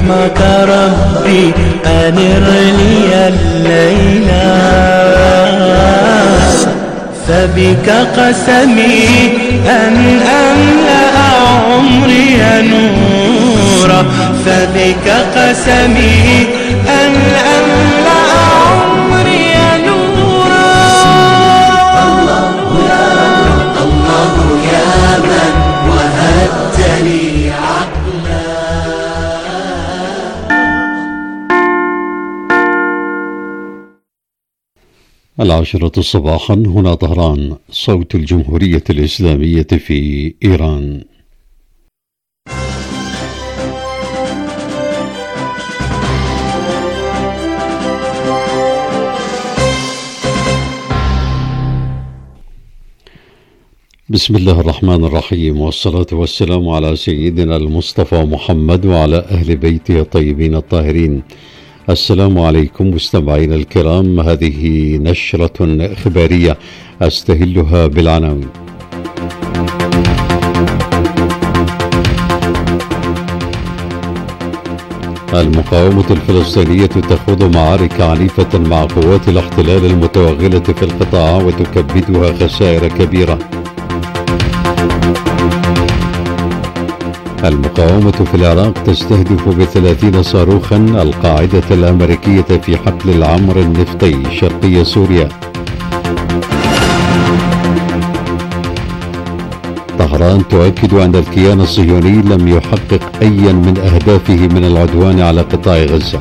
رحمك ربي أنر لي الليلة، فبك قسمي أن أملأ عمري نورا، فبك قسمي أن أملأ عمري نورا. الله يا من وهبت لي عقلا. العاشرة صباحا، هنا طهران، صوت الجمهورية الإسلامية في إيران. بسم الله الرحمن الرحيم، والصلاة والسلام على سيدنا المصطفى محمد وعلى أهل بيته الطيبين الطاهرين. السلام عليكم مستمعينا الكرام، هذه نشرة إخبارية أستهلها بالعناوين. المقاومة الفلسطينية تخوض معارك عنيفة مع قوات الاحتلال المتوغلة في القطاع وتكبدها خسائر كبيرة. المقاومة في العراق تستهدف ب30 صاروخا القاعدة الأمريكية في حقل العمر النفطي شرقي سوريا. طهران تؤكد أن الكيان الصهيوني لم يحقق أيا من أهدافه من العدوان على قطاع غزة.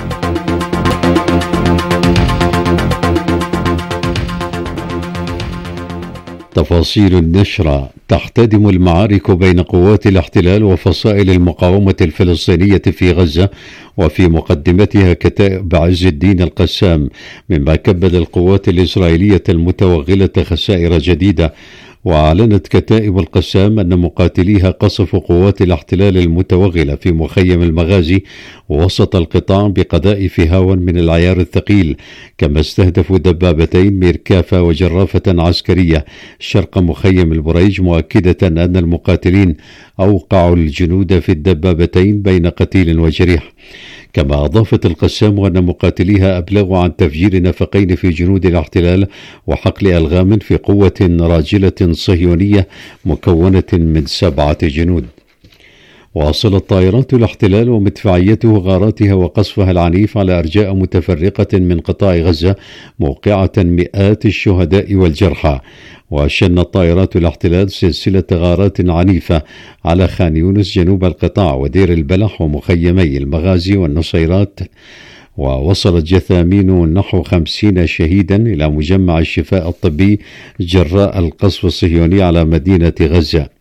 تفاصيل النشرة: تحتدم المعارك بين قوات الاحتلال وفصائل المقاومة الفلسطينية في غزة، وفي مقدمتها كتائب عز الدين القسام، مما كبد القوات الإسرائيلية المتوغلة خسائر جديدة. وأعلنت كتائب القسام أن مقاتليها قصفوا قوات الاحتلال المتوغلة في مخيم المغازي وسط القطاع بقذائف هاون من العيار الثقيل، كما استهدفوا دبابتين ميركافة وجرافة عسكرية شرق مخيم البريج، مؤكدة أن المقاتلين أوقعوا الجنود في الدبابتين بين قتيل وجريح. كما أضافت القسام أن مقاتليها أبلغوا عن تفجير نفقين في جنود الاحتلال وحقل ألغام في قوة راجلة صهيونية مكونة من 7 جنود. واصلت طائرات الاحتلال ومدفعيته غاراتها وقصفها العنيف على أرجاء متفرقة من قطاع غزة، موقعة مئات الشهداء والجرحى. وشنت طائرات الاحتلال سلسلة غارات عنيفة على خان يونس جنوب القطاع ودير البلح ومخيمي المغازي والنصيرات، ووصلت جثامين نحو 50 شهيدا إلى مجمع الشفاء الطبي جراء القصف الصهيوني على مدينة غزة.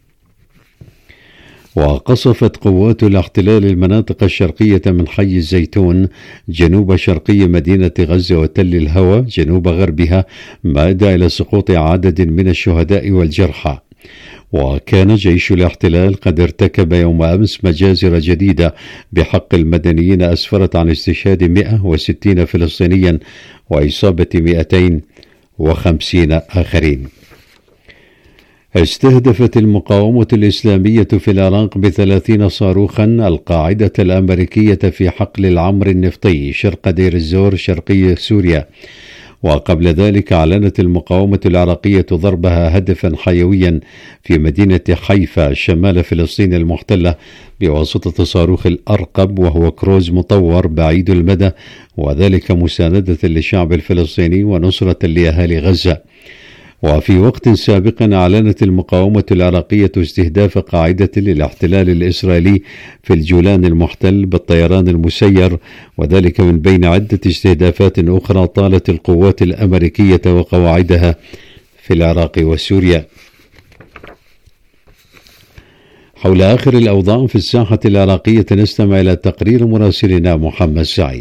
وقصفت قوات الاحتلال المناطق الشرقية من حي الزيتون جنوب شرقي مدينة غزة وتل الهوى جنوب غربها، ما أدى إلى سقوط عدد من الشهداء والجرحى. وكان جيش الاحتلال قد ارتكب يوم أمس مجازر جديدة بحق المدنيين أسفرت عن استشهاد 160 فلسطينيا وإصابة 250 آخرين. استهدفت المقاومة الإسلامية في العراق ب30 صاروخا القاعدة الأمريكية في حقل العمر النفطي شرق دير الزور شرقي سوريا. وقبل ذلك أعلنت المقاومة العراقية ضربها هدفا حيويا في مدينة حيفا شمال فلسطين المحتلة بواسطة صاروخ الأرقب، وهو كروز مطور بعيد المدى، وذلك مساندة للشعب الفلسطيني ونصرة لأهالي غزة. وفي وقت سابق أعلنت المقاومة العراقية استهداف قاعدة للاحتلال الإسرائيلي في الجولان المحتل بالطيران المسير، وذلك من بين عدة استهدافات أخرى طالت القوات الأمريكية وقواعدها في العراق وسوريا. حول آخر الأوضاع في الساحة العراقية نستمع إلى تقرير مراسلنا محمد سعيد.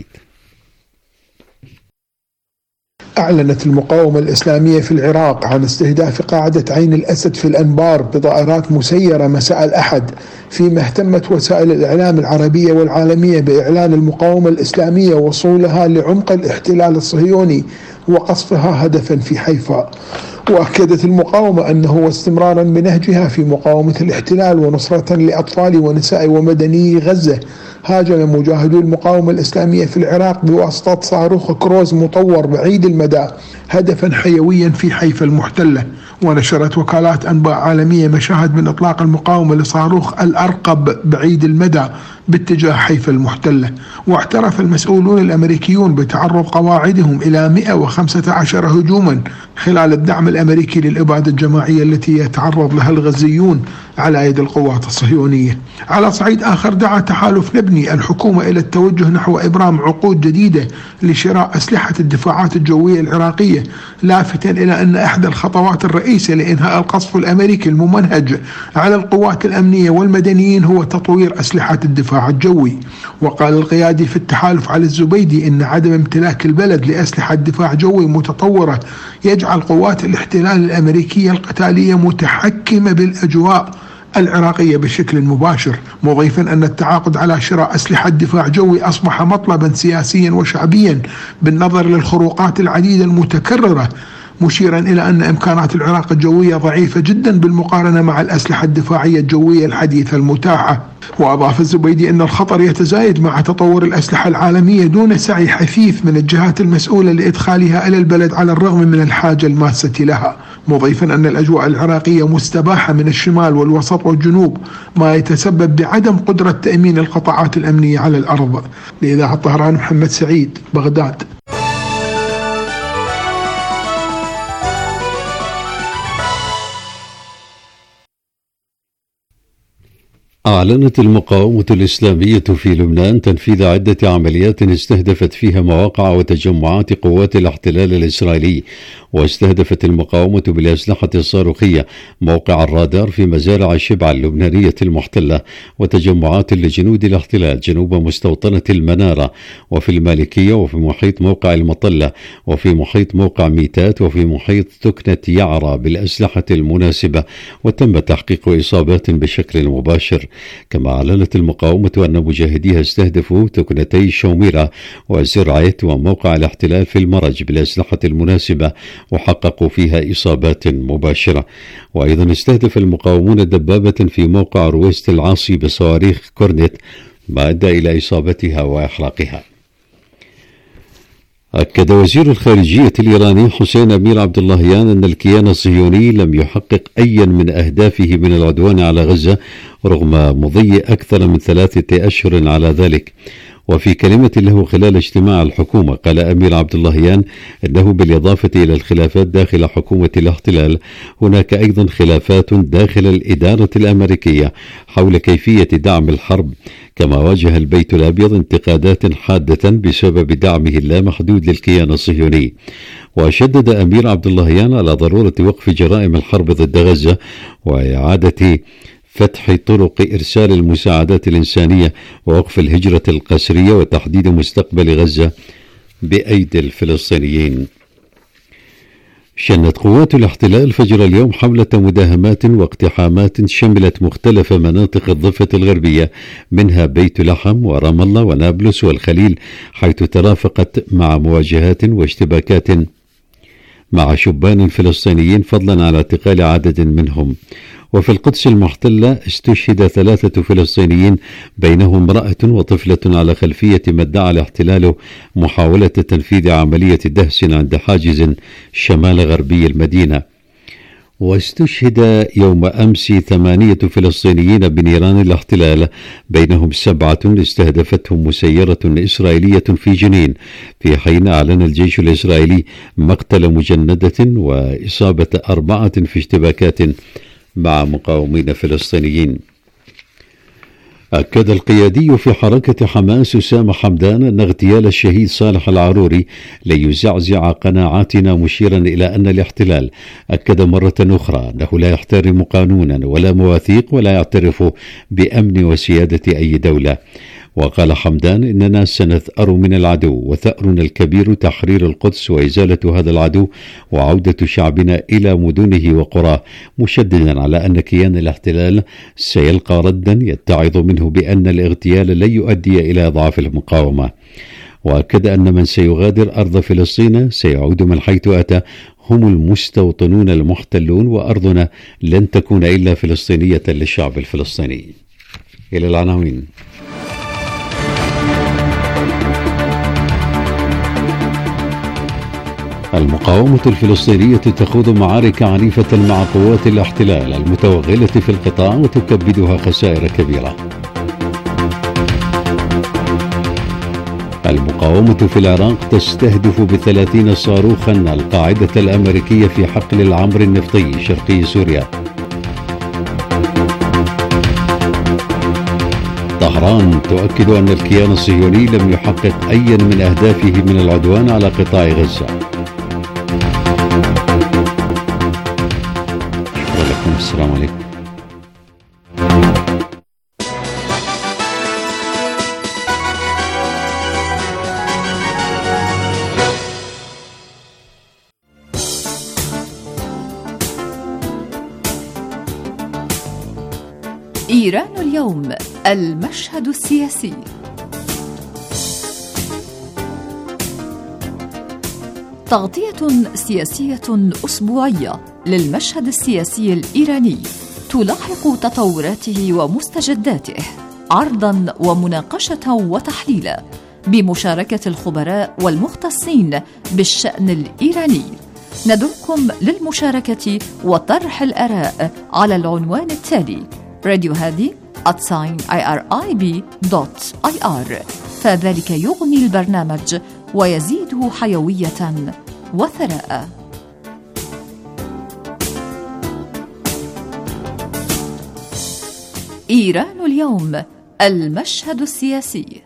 أعلنت المقاومة الإسلامية في العراق عن استهداف قاعدة عين الأسد في الأنبار بطائرات مسيرة مساء الأحد، فيما اهتمت وسائل الإعلام العربية والعالمية بإعلان المقاومة الإسلامية وصولها لعمق الاحتلال الصهيوني وقصفها هدفا في حيفا. وأكدت المقاومة أنه استمرارا بنهجها في مقاومة الاحتلال ونصرة لأطفال ونساء ومدني غزة هاجم مجاهدو المقاومة الإسلامية في العراق بواسطة صاروخ كروز مطور بعيد المدى هدفا حيويا في حيفا المحتلة. ونشرت وكالات أنباء عالمية مشاهد من إطلاق المقاومة لصاروخ الأرقب بعيد المدى باتجاه حيفا المحتلة. واعترف المسؤولون الأمريكيون بتعرض قواعدهم إلى 115 هجوما خلال الدعم الأمريكي للإبادة الجماعية التي يتعرض لها الغزيون على يد القوات الصهيونية. على صعيد آخر، دعا تحالف نبني الحكومة إلى التوجه نحو إبرام عقود جديدة لشراء أسلحة الدفاعات الجوية العراقية، لافتا إلى أن إحدى الخطوات الرئيسة لإنهاء القصف الأمريكي الممنهج على القوات الأمنية والمدنيين هو تطوير أسلحة الدفاع الجوي. وقال القيادي في التحالف علي الزبيدي إن عدم امتلاك البلد لأسلحة دفاع جوي متطورة يجعل قوات الاحتلال الأمريكية القتالية متحكمة بالأجواء العراقية بشكل مباشر، مضيفا أن التعاقد على شراء أسلحة دفاع جوي أصبح مطلبا سياسيا وشعبيا بالنظر للخروقات العديدة المتكررة، مشيرا إلى أن إمكانات العراق الجوية ضعيفة جدا بالمقارنة مع الأسلحة الدفاعية الجوية الحديثة المتاحة. وأضاف الزبيدي أن الخطر يتزايد مع تطور الأسلحة العالمية دون سعي حثيث من الجهات المسؤولة لإدخالها إلى البلد على الرغم من الحاجة الماسة لها، مضيفا أن الأجواء العراقية مستباحة من الشمال والوسط والجنوب، ما يتسبب بعدم قدرة تأمين القطاعات الأمنية على الأرض. لإذاعة طهران، محمد سعيد، بغداد. أعلنت المقاومة الإسلامية في لبنان تنفيذ عدة عمليات استهدفت فيها مواقع وتجمعات قوات الاحتلال الإسرائيلي. واستهدفت المقاومة بالأسلحة الصاروخية موقع الرادار في مزارع شبع اللبنانية المحتلة وتجمعات لجنود الاحتلال جنوب مستوطنة المنارة وفي المالكية وفي محيط موقع المطلة وفي محيط موقع ميتات وفي محيط ثكنة يعرى بالأسلحة المناسبة، وتم تحقيق إصابات بشكل مباشر. كما أعلنت المقاومة أن مجاهديها استهدفوا ثكنتي شوميرة وزرعيت وموقع الاحتلال في المرج بالأسلحة المناسبة وحققوا فيها إصابات مباشرة. وأيضا استهدف المقاومون دبابة في موقع رويست العاصي بصواريخ كورنيت ما أدى إلى إصابتها وإحراقها. أكد وزير الخارجية الإيراني حسين أمير عبد اللهيان أن الكيان الصهيوني لم يحقق أيا من أهدافه من العدوان على غزة رغم مضي أكثر من 3 أشهر على ذلك. وفي كلمة له خلال اجتماع الحكومة قال أمير عبد اللهيان أنه بالإضافة إلى الخلافات داخل حكومة الاحتلال هناك أيضا خلافات داخل الإدارة الأمريكية حول كيفية دعم الحرب، كما واجه البيت الأبيض انتقادات حادة بسبب دعمه اللامحدود للكيان الصهيوني. وشدد أمير عبد اللهيان على ضرورة وقف جرائم الحرب ضد غزة وإعادة فتح طرق إرسال المساعدات الإنسانية ووقف الهجرة القسرية وتحديد مستقبل غزة بأيدي الفلسطينيين. شنت قوات الاحتلال فجر اليوم حملة مداهمات واقتحامات شملت مختلف مناطق الضفة الغربية منها بيت لحم ورام الله ونابلس والخليل، حيث ترافقت مع مواجهات واشتباكات مع شبان فلسطينيين فضلا عن اعتقال عدد منهم. وفي القدس المحتلة استشهد 3 فلسطينيين بينهم امرأة وطفلة على خلفية ما ادعى الاحتلال محاولة تنفيذ عملية دهس عند حاجز شمال غربي المدينة. واستشهد يوم أمس 8 فلسطينيين بنيران الاحتلال بينهم 7 استهدفتهم مسيرة إسرائيلية في جنين، في حين أعلن الجيش الإسرائيلي مقتل مجندة وإصابة 4 في اشتباكات مع مقاومين فلسطينيين. أكد القيادي في حركة حماس أسامة حمدان أن اغتيال الشهيد صالح العروري ليزعزع قناعاتنا، مشيرا إلى أن الاحتلال أكد مرة أخرى أنه لا يحترم قانونا ولا مواثيق ولا يعترف بأمن وسيادة أي دولة. وقال حمدان إننا سنثأر من العدو وثأرنا الكبير تحرير القدس وإزالة هذا العدو وعودة شعبنا إلى مدنه وقراه، مشددا على أن كيان الاحتلال سيلقى ردا يتعظ منه بأن الاغتيال لن يؤدي إلى إضعاف المقاومة. وأكد أن من سيغادر أرض فلسطين سيعود من حيث أتى، هم المستوطنون المحتلون، وأرضنا لن تكون إلا فلسطينية للشعب الفلسطيني. إلى العناوين. المقاومة الفلسطينية تخوض معارك عنيفة مع قوات الاحتلال المتوغلة في القطاع وتكبدها خسائر كبيرة. المقاومة في العراق تستهدف ب30 صاروخا القاعدة الأمريكية في حقل العمر النفطي شرقي سوريا. طهران تؤكد أن الكيان الصهيوني لم يحقق أي من أهدافه من العدوان على قطاع غزة. ولكم السلام عليكم. إيران اليوم، المشهد السياسي. تغطية سياسية أسبوعية للمشهد السياسي الإيراني تلاحق تطوراته ومستجداته، عرضا ومناقشة وتحليلا بمشاركة الخبراء والمختصين بالشأن الإيراني. ندعوكم للمشاركة وطرح الآراء على العنوان التالي: راديو هادي @irib.ir، فذلك يغني البرنامج ويزيده حيوية وثراء. إيران اليوم، المشهد السياسي.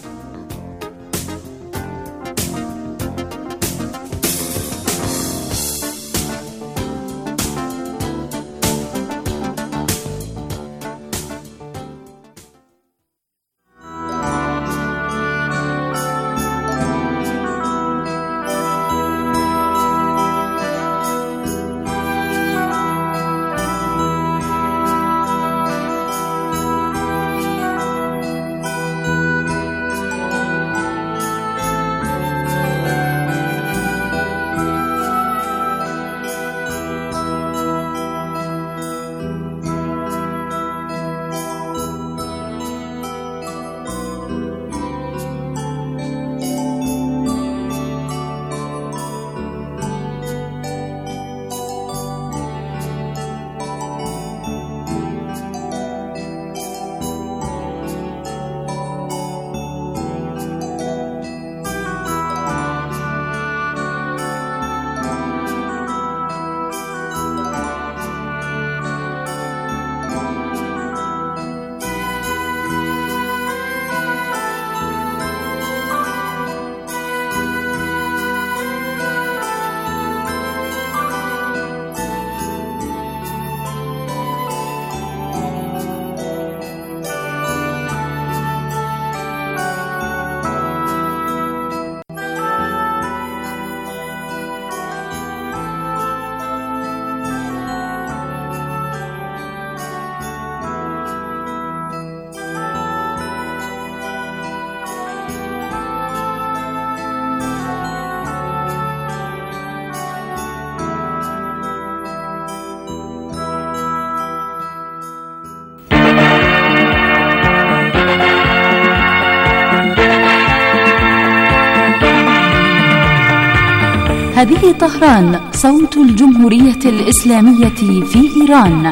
هذه طهران، صوت الجمهورية الإسلامية في إيران،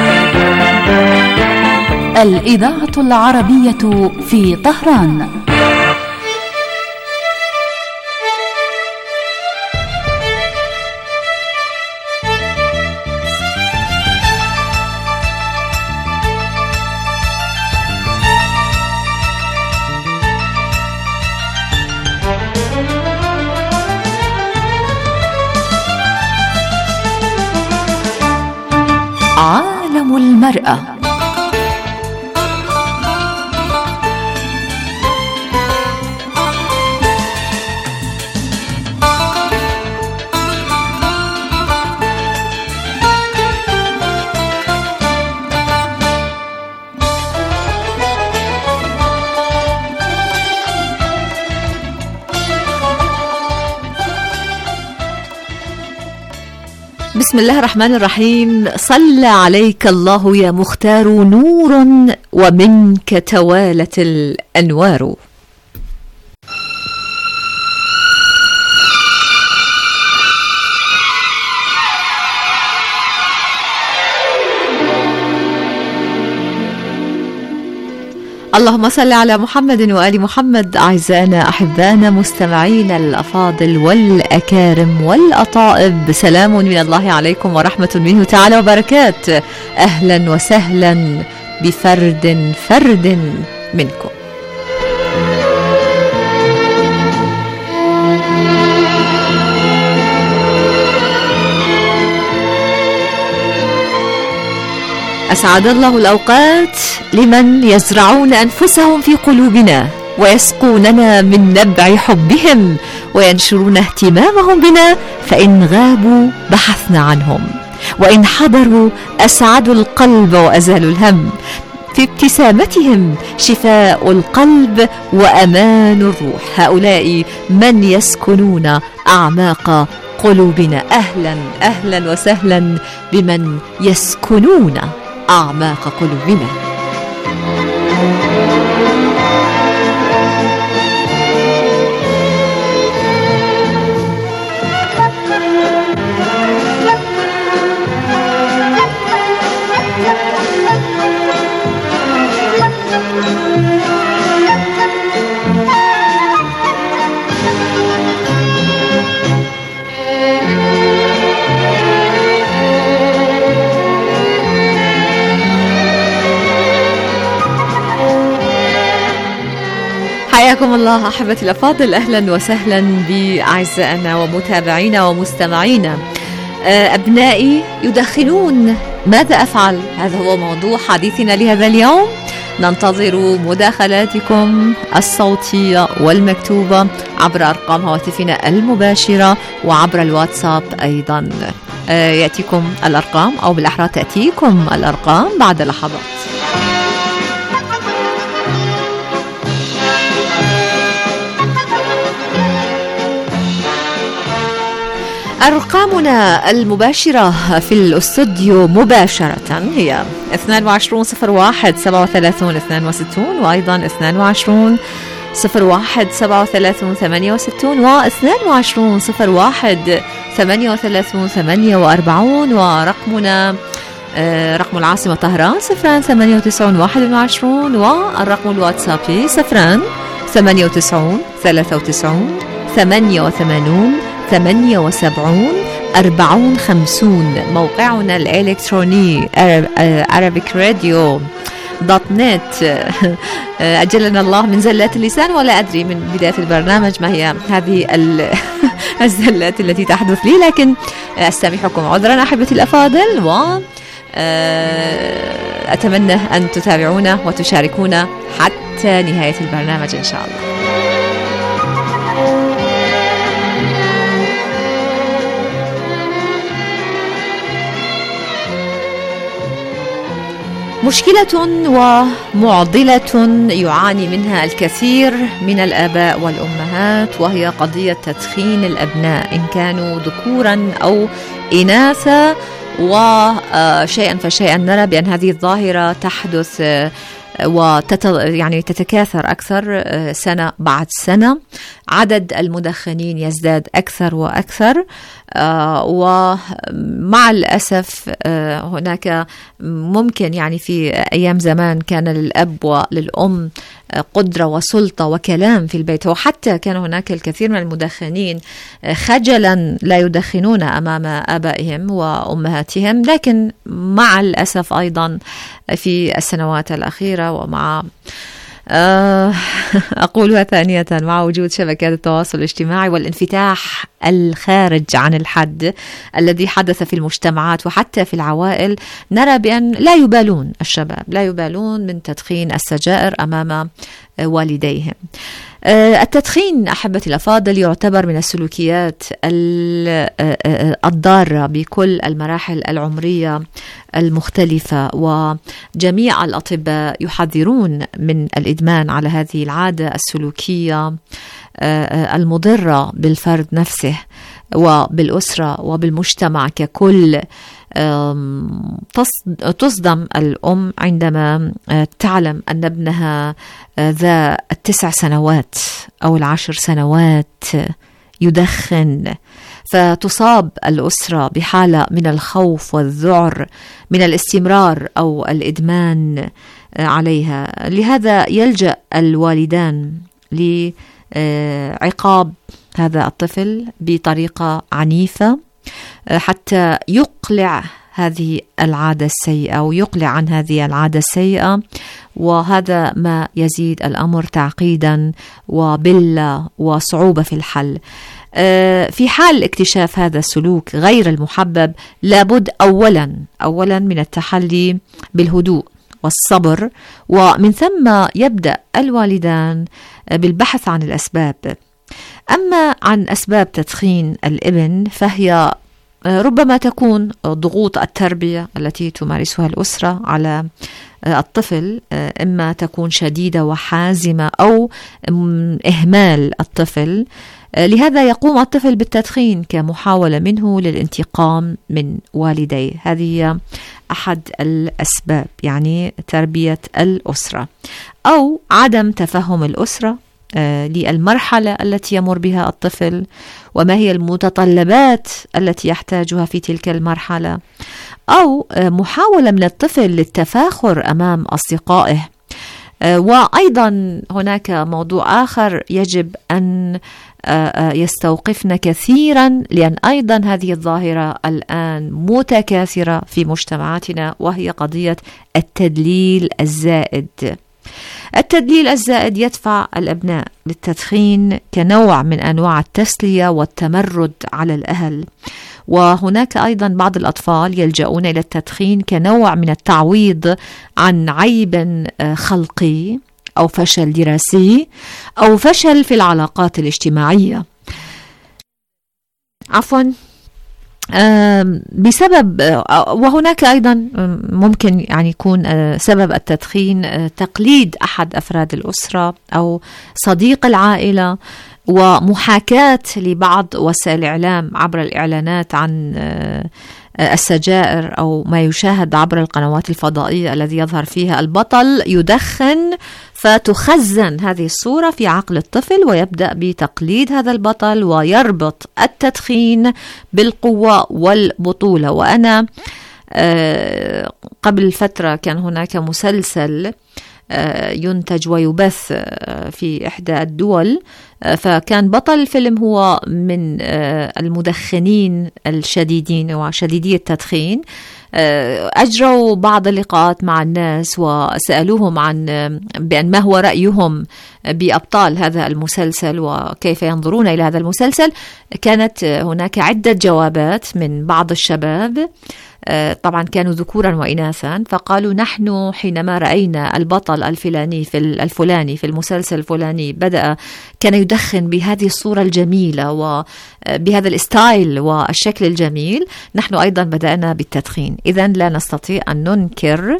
الإذاعة العربية في طهران. عالم المرأة. بسم الله الرحمن الرحيم. صلى عليك الله يا مختار نور ومنك توالت الأنوار. اللهم صل على محمد وآل محمد. أعزائنا أحبانا مستمعين الأفاضل والأكارم والأطائب، سلام من الله عليكم ورحمة منه تعالى وبركاته. أهلا وسهلا بفرد فرد منكم. أسعد الله الأوقات لمن يزرعون أنفسهم في قلوبنا ويسقوننا من نبع حبهم وينشرون اهتمامهم بنا، فإن غابوا بحثنا عنهم، وإن حضروا أسعدوا القلب وأزالوا الهم. في ابتسامتهم شفاء القلب وأمان الروح. هؤلاء من يسكنون أعماق قلوبنا. أهلا أهلا وسهلا بمن يسكنون أعماق قلوبنا. حياكم الله أحبتي الأفاضل، أهلا وسهلا بأعزائنا ومتابعينا ومستمعينا. أبنائي يدخنون، ماذا أفعل؟ هذا هو موضوع حديثنا لهذا اليوم. ننتظر مداخلاتكم الصوتية والمكتوبة عبر أرقام هواتفنا المباشرة وعبر الواتساب أيضا. يأتيكم الأرقام، أو بالأحرى تأتيكم الأرقام بعد لحظات. أرقامنا المباشرة في الاستوديو مباشرة هي 2201-37-62، وأيضا 2201-37-68، و2201-38-48، ورقمنا رقم العاصمة طهران 09891، والرقم الواتسابي 093-93-78-78-40-50. موقعنا الإلكتروني arabicradio.net. أجلنا الله من زلات اللسان، ولا أدري من بداية البرنامج ما هي هذه الزلات التي تحدث لي، لكن أستميحكم عذرا أحبتي الأفاضل، و أتمنى أن تتابعونا وتشاركونا حتى نهاية البرنامج إن شاء الله. مشكلة ومعضلة يعاني منها الكثير من الآباء والأمهات، وهي قضية تدخين الأبناء إن كانوا ذكورا أو إناثا. وشيئا فشيئا نرى بأن هذه الظاهرة تحدث يعني تتكاثر أكثر سنة بعد سنة. عدد المدخنين يزداد أكثر وأكثر، ومع الأسف هناك ممكن يعني في أيام زمان كان للأب وللأم قدرة وسلطة وكلام في البيت، وحتى كان هناك الكثير من المدخنين خجلا لا يدخنون أمام آبائهم وأمهاتهم. لكن مع الأسف أيضا في السنوات الأخيرة، ومع أقولها ثانية، مع وجود شبكات التواصل الاجتماعي والانفتاح الخارج عن الحد الذي حدث في المجتمعات وحتى في العوائل، نرى بأن لا يبالون الشباب، لا يبالون من تدخين السجائر أمام والديهم. التدخين أحبتي الأفاضل يعتبر من السلوكيات الضارة بكل المراحل العمرية المختلفة، وجميع الأطباء يحذرون من الإدمان على هذه العادة السلوكية المضرة بالفرد نفسه وبالأسرة وبالمجتمع ككل. تصدم الأم عندما تعلم أن ابنها ذا 9 سنوات أو 10 سنوات يدخن، فتصاب الأسرة بحالة من الخوف والذعر من الاستمرار أو الإدمان عليها. لهذا يلجأ الوالدان لعقاب هذا الطفل بطريقة عنيفة حتى يقلع هذه العادة السيئة ويقلع عن هذه العادة السيئة، وهذا ما يزيد الأمر تعقيدا وبلة وصعوبة في الحل. في حال اكتشاف هذا السلوك غير المحبب لابد أولا من التحلي بالهدوء والصبر، ومن ثم يبدأ الوالدان بالبحث عن الأسباب. أما عن أسباب تدخين الابن فهي ربما تكون ضغوط التربية التي تمارسها الأسرة على الطفل، إما تكون شديدة وحازمة أو إهمال الطفل. لهذا يقوم الطفل بالتدخين كمحاولة منه للانتقام من والديه. هذه هي أحد الأسباب، يعني تربية الأسرة أو عدم تفهم الأسرة للمرحلة التي يمر بها الطفل وما هي المتطلبات التي يحتاجها في تلك المرحلة، أو محاولة من الطفل للتفاخر أمام أصدقائه. وأيضا هناك موضوع آخر يجب أن يستوقفنا كثيرا، لأن أيضا هذه الظاهرة الآن متكاثرة في مجتمعاتنا، وهي قضية التدليل الزائد. التدليل الزائد يدفع الأبناء للتدخين كنوع من أنواع التسلية والتمرد على الأهل. وهناك أيضا بعض الأطفال يلجؤون إلى التدخين كنوع من التعويض عن عيب خلقي أو فشل دراسي أو فشل في العلاقات الاجتماعية. بسبب، وهناك أيضا ممكن يعني يكون سبب التدخين تقليد أحد أفراد الأسرة أو صديق العائلة، ومحاكاة لبعض وسائل الإعلام عبر الإعلانات عن السجائر أو ما يشاهد عبر القنوات الفضائية الذي يظهر فيها البطل يدخن، فتخزن هذه الصورة في عقل الطفل ويبدأ بتقليد هذا البطل ويربط التدخين بالقوة والبطولة. وأنا قبل فترة كان هناك مسلسل ينتج ويبث في إحدى الدول، فكان بطل الفيلم هو من المدخنين الشديدين وشديدي التدخين. أجروا بعض اللقاءات مع الناس وسألوهم عن بأن ما هو رأيهم بأبطال هذا المسلسل وكيف ينظرون إلى هذا المسلسل. كانت هناك عدة جوابات من بعض الشباب، طبعا كانوا ذكورا وإناثا، فقالوا نحن حينما رأينا البطل الفلاني في المسلسل الفلاني كان يدخن بهذه الصورة الجميلة وبهذا الستايل والشكل الجميل، نحن أيضا بدأنا بالتدخين. إذن لا نستطيع أن ننكر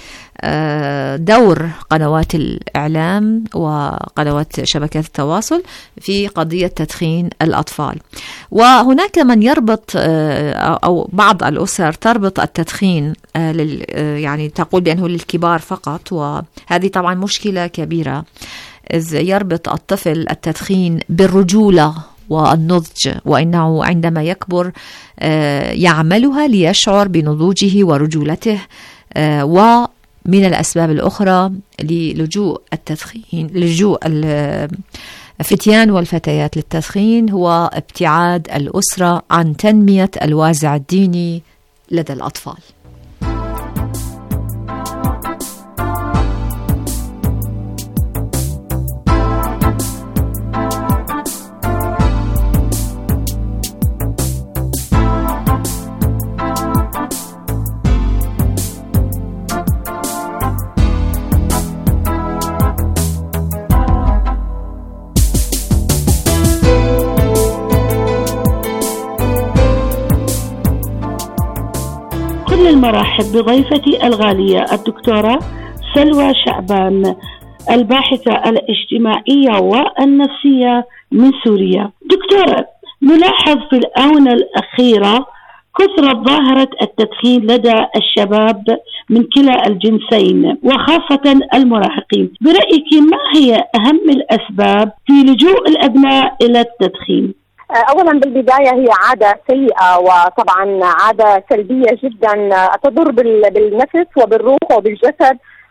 دور قنوات الإعلام وقنوات شبكات التواصل في قضية تدخين الأطفال. وهناك من يربط أو بعض الأسر تربط التدخين يعني تقول بأنه للكبار فقط، وهذه طبعا مشكلة كبيرة، إذ يربط الطفل التدخين بالرجولة والنضج، وإنه عندما يكبر يعملها ليشعر بنضوجه ورجولته. ومن الأسباب الأخرى للجوء الفتيان والفتيات للتدخين هو ابتعاد الأسرة عن تنمية الوازع الديني لدى الأطفال. المرحب بضيفتي الغالية الدكتورة سلوى شعبان، الباحثة الاجتماعية والنفسية من سوريا. دكتورة، نلاحظ في الآونة الأخيرة كثرة ظاهرة التدخين لدى الشباب من كلا الجنسين وخاصة المراهقين. برأيك ما هي أهم الأسباب في لجوء الأبناء إلى التدخين؟ أولا بالبداية هي عادة سيئة، وطبعا عادة سلبية جدا تضر بالنفس وبالروح وبالجسد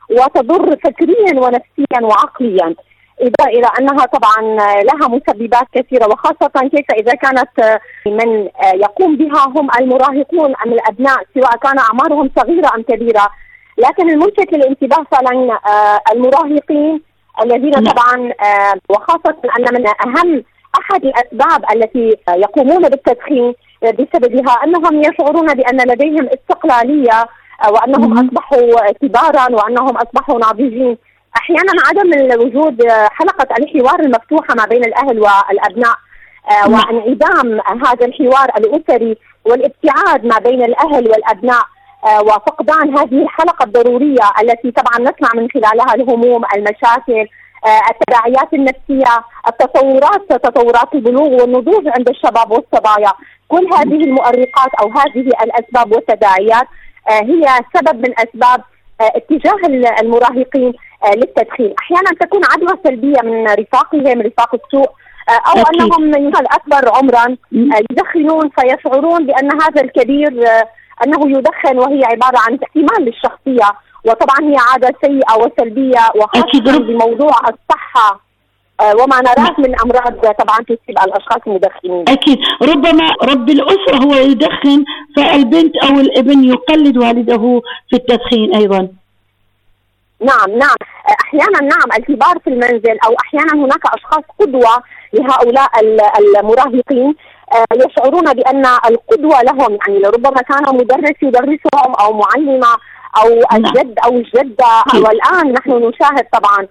وتضر فكريا ونفسيا وعقليا، إضافة إلى أنها طبعا لها مسببات كثيرة، وخاصة كيف إذا كانت من يقوم بها هم المراهقون أم الأبناء، سواء كان أعمارهم صغيرة أم كبيرة. لكن الملفت للانتباه فعلا المراهقين الذين طبعا وخاصة أن من أهم أحد الأسباب التي يقومون بالتدخين بسببها أنهم يشعرون بأن لديهم استقلالية، وأنهم أصبحوا كبارا وأنهم أصبحوا ناضجين. أحيانا عدم وجود حلقة الحوار المفتوحة ما بين الأهل والأبناء وانعدام هذا الحوار الأسري والابتعاد ما بين الأهل والأبناء وفقدان هذه الحلقة الضرورية التي طبعا نسمع من خلالها الهموم، المشاكل، التداعيات النفسية، تطورات البلوغ والنضوج عند الشباب والصبايا. كل هذه المؤرقات أو هذه الأسباب والتداعيات هي سبب من أسباب اتجاه المراهقين للتدخين. أحيانا تكون عدوى سلبية من رفاقهم، رفاق السوء، أو أنهم من الأكبر عمرا يدخنون فيشعرون بأن هذا الكبير أنه يدخن، وهي عبارة عن احتمال للشخصية، وطبعا هي عادة سيئة وسلبية، وخاصة بموضوع الصحة وما نراه من أمراض طبعا تصيب الأشخاص المدخنين. أكيد ربما رب الأسرة هو يدخن، فالبنت أو الابن يقلد والده في التدخين أيضا. نعم أحيانا الكبار في المنزل، أو أحيانا هناك أشخاص قدوة لهؤلاء المراهقين يشعرون بأن القدوة لهم، يعني لربما كان مدرس يدرسهم أو معلمة أو الجد أو الجدة، والآن نحن نشاهد طبعا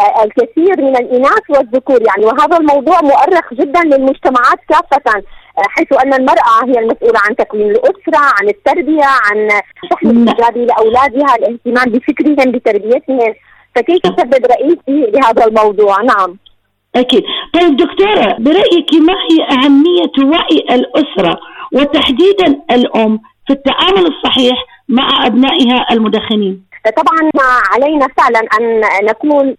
الكثير من الإناث والذكور، يعني وهذا الموضوع مؤرخ جدا للمجتمعات كافة، حيث أن المرأة هي المسؤولة عن تكوين الأسرة، عن التربية، عن الشحن الإيجابي لأولادها، الاهتمام بفكرهم بتربيتهم. فكيف تسبب رئيسي لهذا الموضوع؟ نعم أكيد. طيب دكتورة، برأيك ما هي أهمية وعي الأسرة وتحديدا الأم في التعامل الصحيح مع أبنائها المدخنين؟ طبعا علينا فعلا أن نكون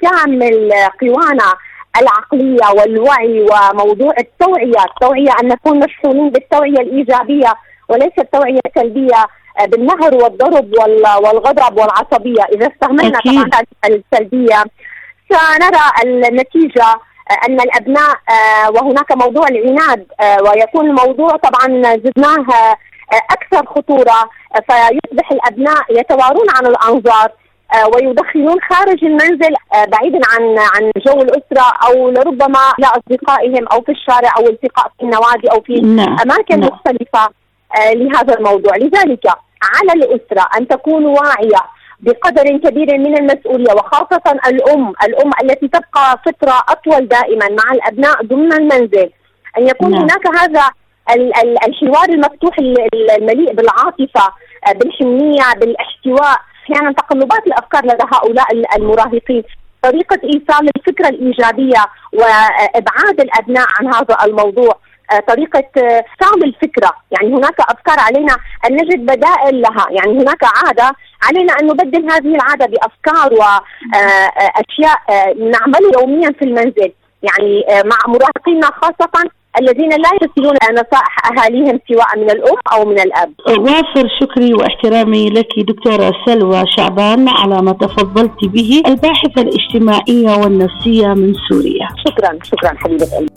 بكامل قوانا العقلية والوعي، وموضوع التوعية أن نكون مشغولين بالتوعية الإيجابية وليس التوعية السلبية بالنهر والضرب والغضب والعصبية. إذا استعملنا طبعا السلبية سنرى النتيجة أن الأبناء وهناك موضوع العناد، ويكون الموضوع طبعا زدناه أكثر خطورة، فيصبح الأبناء يتوارون عن الأنظار ويدخنون خارج المنزل بعيدا عن جو الأسرة، أو لربما لأصدقائهم أو في الشارع أو التقاء في النوادي أو في أماكن مختلفة لهذا الموضوع. لذلك على الأسرة أن تكون واعية بقدر كبير من المسؤولية، وخاصة الأم التي تبقى فترة أطول دائما مع الأبناء ضمن المنزل، أن يكون هناك هذا الحوار المفتوح المليء بالعاطفة، بالحنية، بالاحتواء. أحيانا تقلبات الأفكار لدى هؤلاء المراهقين، طريقة إيصال الفكرة الإيجابية وإبعاد الأبناء عن هذا الموضوع، طريقة فهم الفكرة. يعني هناك أفكار علينا أن نجد بدائل لها، يعني هناك عادة علينا أن نبدل هذه العادة بأفكار وأشياء نعمل يوميا في المنزل، يعني مع مراهقينا خاصة الذين لا يرسلون نصائح أهاليهم سواء من الأم أو من الأب. وافر شكري واحترامي لك دكتورة سلوى شعبان على ما تفضلت به، الباحثة الاجتماعية والنفسية من سوريا. شكرا حبيبة قلبي.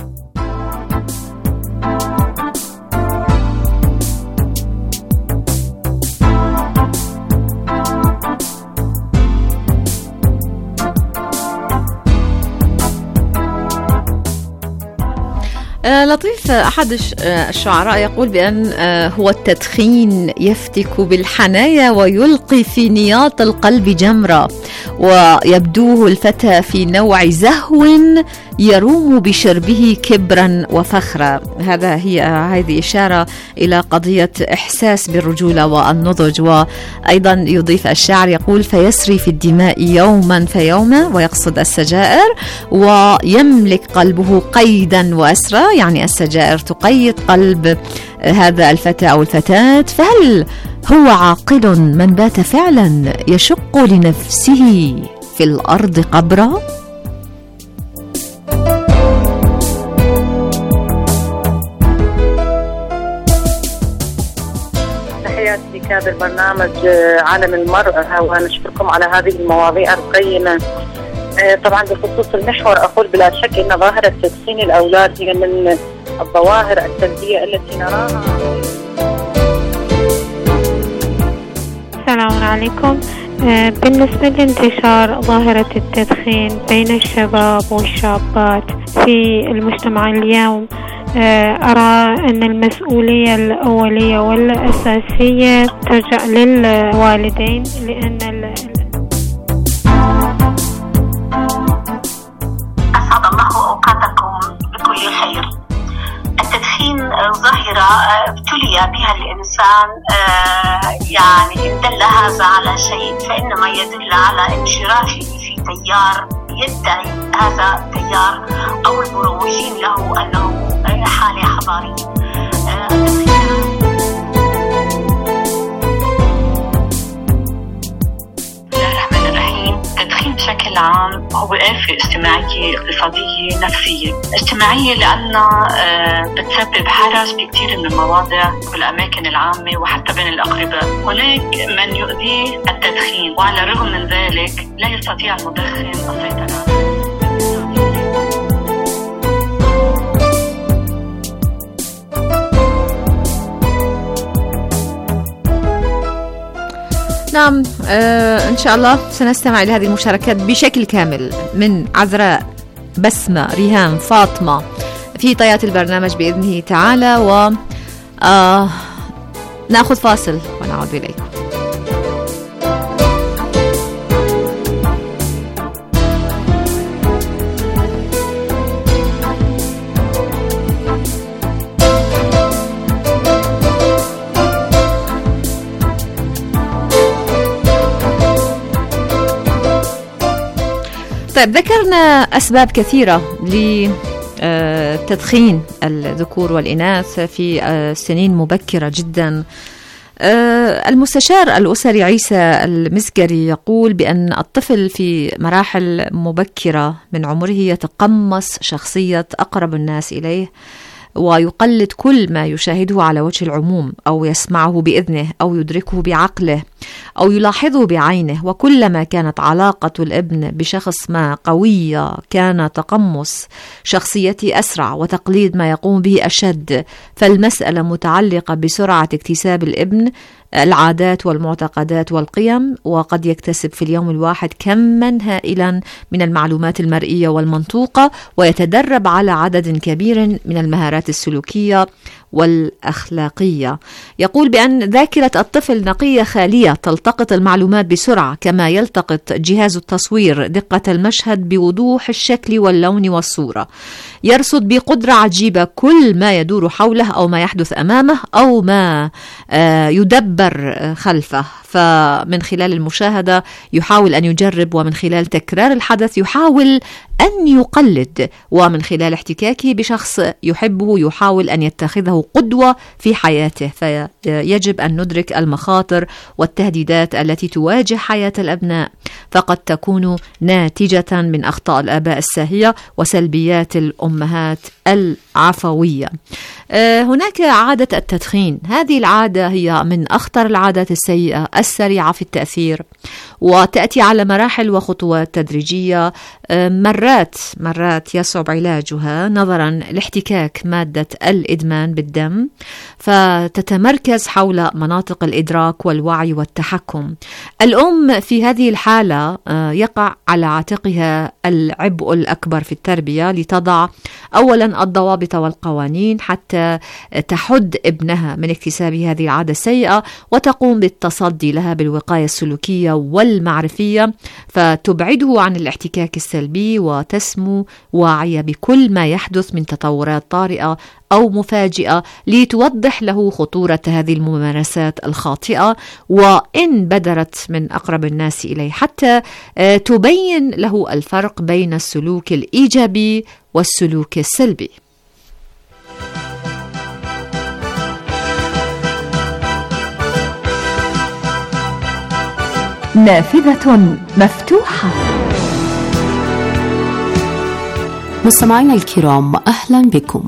لطيف، أحد الشعراء يقول بأن هو التدخين يفتك بالحنايا ويلقي في نياط القلب جمرة، ويبدوه الفتى في نوع زهو يروم بشربه كبرا وفخرا. هذه إشارة إلى قضية إحساس بالرجولة والنضج. وأيضا يضيف الشاعر يقول فيسري في الدماء يوما فيوما، ويقصد السجائر، ويملك قلبه قيدا وأسرى، يعني السجائر تقيد قلب هذا الفتى أو الفتاة. فهل هو عاقل من بات فعلا يشق لنفسه في الأرض قبرا؟ تحياتي نشارك هذا البرنامج عالم المرأة، ونشكركم على هذه المواضيع القيمة. طبعا بخصوص المحور أقول بلا شك أن ظاهرة تدخين الأولاد هي من الظواهر السلبية التي نراها. السلام عليكم. بالنسبة لانتشار ظاهرة التدخين بين الشباب والشابات في المجتمع اليوم، أرى أن المسؤولية الأولية والأساسية ترجع للوالدين، لأن أسعد الله أوقاتكم بكل خير. التدخين ظاهرة ابتلي بها الإنسان، يعني إن دل هذا على شيء فإنما يدل على انشراحه في تيار يدعي هذا التيار أو المروجين له أنه حالة حضارية. التدخين بشكل عام هو آفة اجتماعية اقتصادية نفسية. اجتماعية لأن بتسبب حرج بكثير من المواضع والأماكن العامة وحتى بين الأقرباء. هناك من يؤذيه التدخين، وعلى الرغم من ذلك لا يستطيع المدخن السيطرة عليه. نعم، إن شاء الله سنستمع إلى هذه المشاركات بشكل كامل من عذراء، بسمة، ريهام، فاطمة في طيات البرنامج بإذنه تعالى، و نأخذ فاصل ونعود إليكم. طيب، ذكرنا أسباب كثيرة لتدخين الذكور والإناث في سنين مبكرة جدا. المستشار الأسري عيسى المسجري يقول بأن الطفل في مراحل مبكرة من عمره يتقمص شخصية أقرب الناس إليه، ويقلد كل ما يشاهده على وجه العموم، أو يسمعه بإذنه، أو يدركه بعقله، أو يلاحظه بعينه. وكلما كانت علاقة الابن بشخص ما قوية كان تقمص شخصيته أسرع وتقليد ما يقوم به أشد. فالمسألة متعلقة بسرعة اكتساب الابن العادات والمعتقدات والقيم، وقد يكتسب في اليوم الواحد كما هائلا من المعلومات المرئية والمنطوقة، ويتدرب على عدد كبير من المهارات السلوكية والأخلاقية. يقول بأن ذاكرة الطفل نقية خالية، تلتقط المعلومات بسرعة، كما يلتقط جهاز التصوير دقة المشهد بوضوح الشكل واللون والصورة. يرصد بقدرة عجيبة كل ما يدور حوله، أو ما يحدث أمامه، أو ما يدبر خلفه. فمن خلال المشاهدة يحاول أن يجرب، ومن خلال تكرار الحدث يحاول أن يقلد، ومن خلال احتكاكه بشخص يحبه يحاول أن يتخذه قدوة في حياته. فيجب أن ندرك المخاطر والتهديدات التي تواجه حياة الأبناء، فقد تكون ناتجة من أخطاء الآباء الساهية وسلبيات الأمهات العفوية. هناك عادة التدخين. هذه العادة هي من أخطر العادات السيئة السريعة في التأثير، وتأتي على مراحل وخطوات تدريجية. مرات يصعب علاجها نظرا لاحتكاك مادة الإدمان بالدم، فتتمركز حول مناطق الإدراك والوعي والتحكم. الأم في هذه الحالة يقع على عاتقها العبء الأكبر في التربية، لتضع أولا الضوابط والقوانين حتى تحد ابنها من اكتساب هذه العادة السيئة، وتقوم بالتصدي لها بالوقاية السلوكية والمعرفية، فتبعده عن الاحتكاك السلبي، وتسمو واعية بكل ما يحدث من تطورات طارئة أو مفاجئة، لتوضح له خطورة هذه الممارسات الخاطئة، وإن بدرت من أقرب الناس إليه، حتى تبين له الفرق بين السلوك الإيجابي والسلوك السلبي. نافذة مفتوحة. مستمعينا الكرام، أهلا بكم.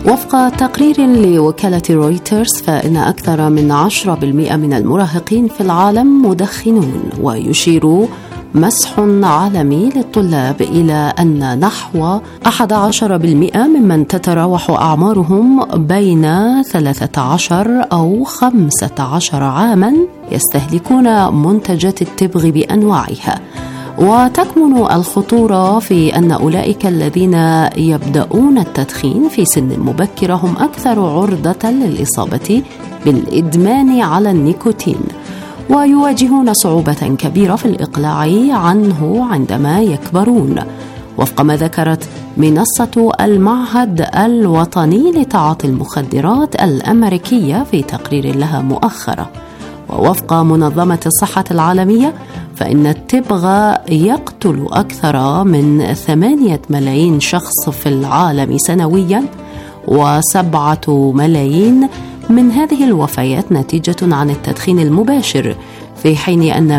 وفق تقرير لوكالة رويترز فإن أكثر من 10% من المراهقين في العالم مدخنون، ويشير مسح عالمي للطلاب إلى أن نحو 11% ممن تتراوح أعمارهم بين 13 أو 15 عاما يستهلكون منتجات التبغ بأنواعها. وتكمن الخطورة في أن أولئك الذين يبدأون التدخين في سن مبكرة هم أكثر عرضة للإصابة بالإدمان على النيكوتين، ويواجهون صعوبة كبيرة في الإقلاع عنه عندما يكبرون، وفق ما ذكرت منصة المعهد الوطني لتعاطي المخدرات الأمريكية في تقرير لها مؤخرا. ووفق منظمة الصحة العالمية فإن التبغ يقتل أكثر من 8 ملايين شخص في العالم سنويا، و7 ملايين من هذه الوفيات نتيجة عن التدخين المباشر، في حين أن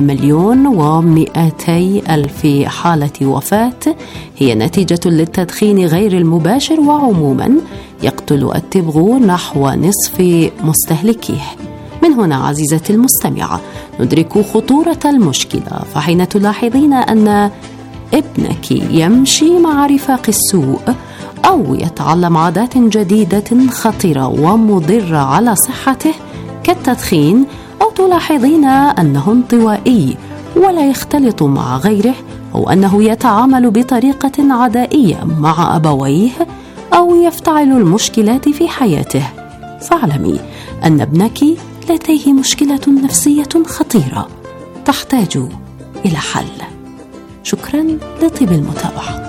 1,200,000 حالة وفاة هي نتيجة للتدخين غير المباشر. وعموما يقتل التبغ نحو نصف مستهلكيه. من هنا عزيزتي المستمعة ندرك خطورة المشكلة، فحين تلاحظين أن ابنك يمشي مع رفاق السوء أو يتعلم عادات جديدة خطيرة ومضرة على صحته كالتدخين، أو تلاحظين أنه انطوائي ولا يختلط مع غيره، أو أنه يتعامل بطريقة عدائية مع أبويه، أو يفتعل المشكلات في حياته، فاعلمي أن ابنك لديه مشكلة نفسية خطيرة تحتاج إلى حل. شكرا لطيب المتابعة.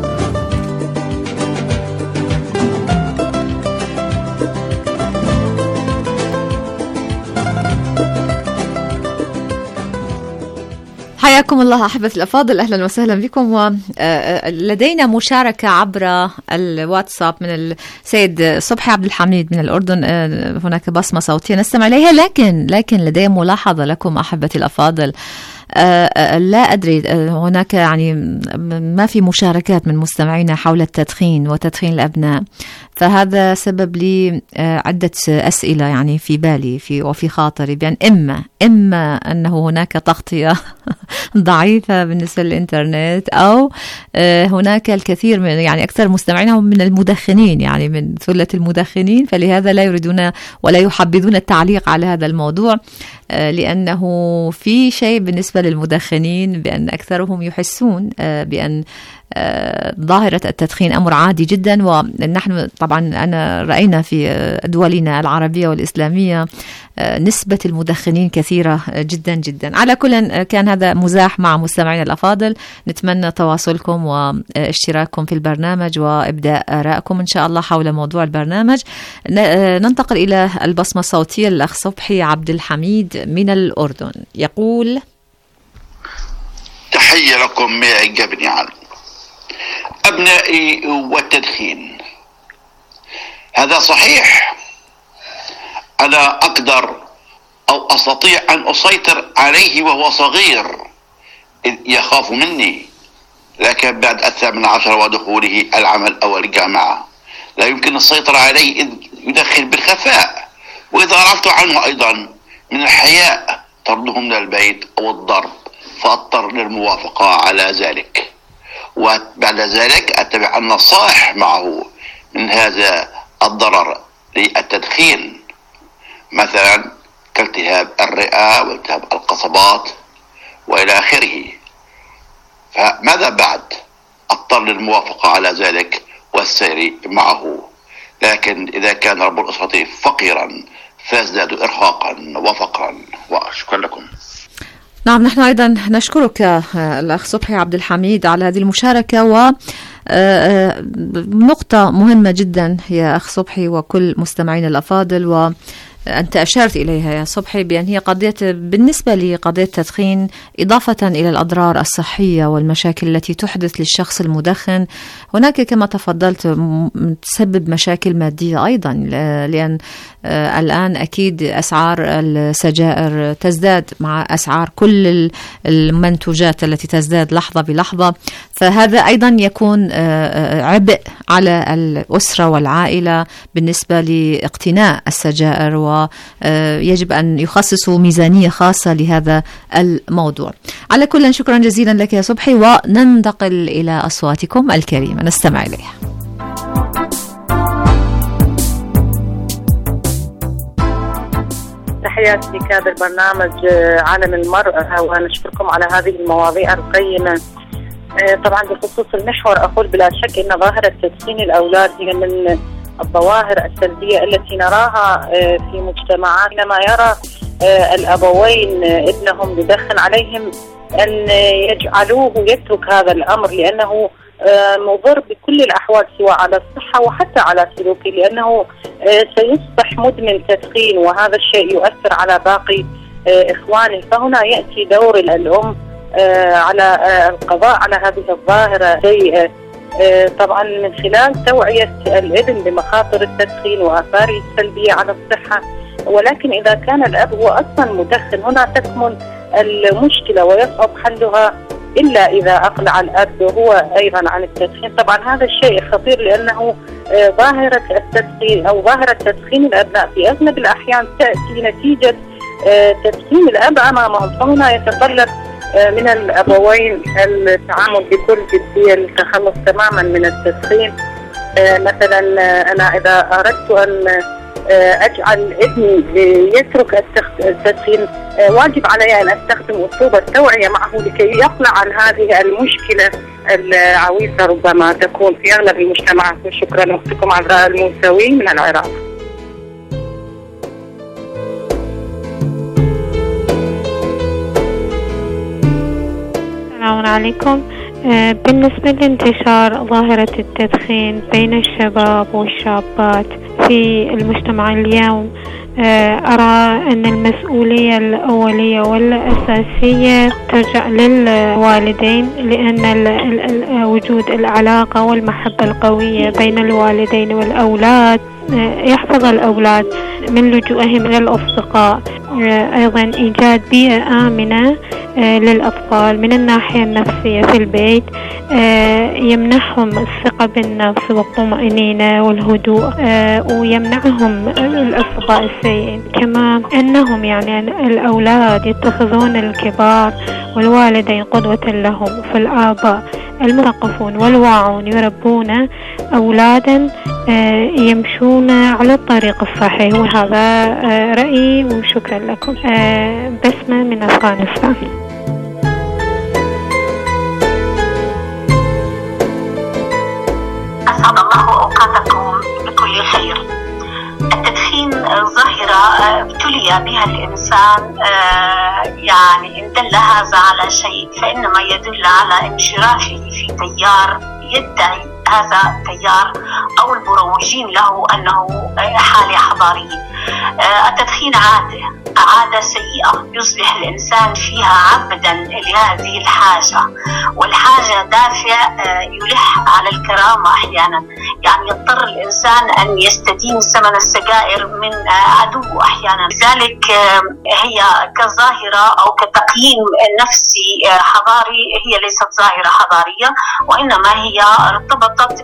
حياكم الله أحبة الأفاضل، أهلا وسهلا بكم. ولدينا مشاركة عبر الواتساب من السيد صبحي عبد الحميد من الأردن. هناك بصمة صوتية نستمع إليها، لكن لدي ملاحظة لكم أحبتي الأفاضل. لا أدري، هناك يعني ما في مشاركات من مستمعينا حول التدخين وتدخين الأبناء، فهذا سبب لي عدة أسئلة يعني في بالي وفي خاطري، بأن إما أنه هناك تغطية ضعيفة بالنسبة للإنترنت، أو هناك الكثير من يعني أكثر مستمعينا من المدخنين، يعني من ثلة المدخنين، فلهذا لا يريدون ولا يحبذون التعليق على هذا الموضوع، لأنه في شيء بالنسبة للمدخنين بأن أكثرهم يحسون بأن ظاهرة التدخين أمر عادي جدا. ونحن طبعا أنا رأينا في دولنا العربية والإسلامية نسبة المدخنين كثيرة جدا جدا. على كل كان هذا مزاح مع مستمعينا الأفاضل، نتمنى تواصلكم واشتراككم في البرنامج وإبداء آرائكم إن شاء الله حول موضوع البرنامج. ننتقل إلى البصمة الصوتية للأخ صبحي عبد الحميد من الأردن، يقول: تحية لكم جميعا أبنائي. والتدخين هذا صحيح، أنا أقدر أو أستطيع أن أسيطر عليه وهو صغير إذ يخاف مني، لكن بعد 18 ودخوله العمل أو الجامعة لا يمكن السيطرة عليه إذ يدخن بالخفاء، وإذا عرفت عنه أيضا من الحياء طرده من البيت أو الضرب، فأضطر للموافقة على ذلك، وبعد ذلك أتبع النصائح معه من هذا الضرر للتدخين، مثلا كالتهاب الرئة والتهاب القصبات وإلى آخره. فماذا بعد؟ أضطر للموافقة على ذلك والسير معه. لكن إذا كان رب الأسرة فقيرا فيزداد إرهاقا وفقرا. وشكرا لكم. نعم، نحن أيضا نشكرك الأخ صبحي عبد الحميد على هذه المشاركة، ونقطة مهمة جدا يا أخ صبحي وكل مستمعين الأفاضل، أنت أشرت إليها يا صبحي بأن هي قضية بالنسبة لقضية التدخين إضافة إلى الأضرار الصحية والمشاكل التي تحدث للشخص المدخن، هناك كما تفضلت تسبب مشاكل مادية أيضا، لأن الآن أكيد أسعار السجائر تزداد مع أسعار كل المنتوجات التي تزداد لحظة بلحظة، فهذا أيضا يكون عبء على الأسرة والعائلة بالنسبة لاقتناء السجائر، ويجب أن يخصصوا ميزانية خاصة لهذا الموضوع. على كل شكرا جزيلا لك يا صبحي، وننتقل إلى أصواتكم الكريمة نستمع إليها. تحياتي كادر برنامج عالم المرأة، ونشكركم على هذه المواضيع القيمة. طبعا بخصوص المحور أقول بلا شك أن ظاهرة تدخين الأولاد هي من الظواهر السلبية التي نراها في مجتمعاتنا. ما يرى الأبوين ابنهم يدخن عليهم أن يجعلوه يترك هذا الأمر، لأنه مضر بكل الأحوال سواء على الصحة وحتى على سلوكه، لأنه سيصبح مدمن تدخين، وهذا الشيء يؤثر على باقي إخوانه. فهنا يأتي دور الأم على القضاء على هذه الظاهرة السيئة، طبعا من خلال توعية الابن بمخاطر التدخين وآثاره السلبية على الصحة. ولكن إذا كان الأب هو أصلا مدخن، هنا تكمن المشكلة ويصعب حلها إلا إذا أقلع الأب هو أيضا عن التدخين. طبعا هذا الشيء خطير، لأنه ظاهرة التدخين أو ظاهرة تدخين الأبناء في أغلب الأحيان تأتي نتيجة تدخين الأب أمامهم، فهنا يتطلب من الأبوين التعامل بكل جدية للتخلص تماما من التدخين. مثلا أنا إذا أردت أن أجعل ابني يترك التدخين، واجب علي أن أستخدم أسلوب التوعية معه لكي يقلع عن هذه المشكلة العويصة ربما تكون في أغلب المجتمعات. وشكرا أختكم عذراء الموسوي من العراق. السلام عليكم. بالنسبة لانتشار ظاهرة التدخين بين الشباب والشابات في المجتمع اليوم، أرى أن المسؤولية الأولية والأساسية ترجع للوالدين، لأن وجود العلاقة والمحبة القوية بين الوالدين والأولاد يحفظ الأولاد من لجوءهم إلى الأصدقاء. أيضا إيجاد بيئة آمنة للأطفال من الناحية النفسية في البيت يمنحهم الثقة بالنفس والطمأنينة والهدوء، ويمنعهم الأصدقاء السيئين. كما أنهم يعني الأولاد يتخذون الكبار والوالدين قدوة لهم، فالآباء المثقفون والواعون يربون أولادا يمشون على الطريق الصحيح. وهذا رأيي، وشكرا لكم. بسمة من أفغانستان. أسعد الله أوقاتكم بكل خير. التدخين ظاهرة ابتلي بها الإنسان، يعني إن دل هذا على شيء فإنما يدل على انشرافه في تيار يدعي هذا التيار أو المروجين له أنه حالة حضارية. التدخين عادة سيئة يصبح الإنسان فيها عبدا لهذه الحاجة، والحاجة دافع يلح على الكرامة أحيانا، يعني يضطر الإنسان أن يستدين ثمن السجائر من عدو أحيانا. لذلك هي كظاهرة أو كتقييم نفسي حضاري هي ليست ظاهرة حضارية، وإنما هي ارتبطت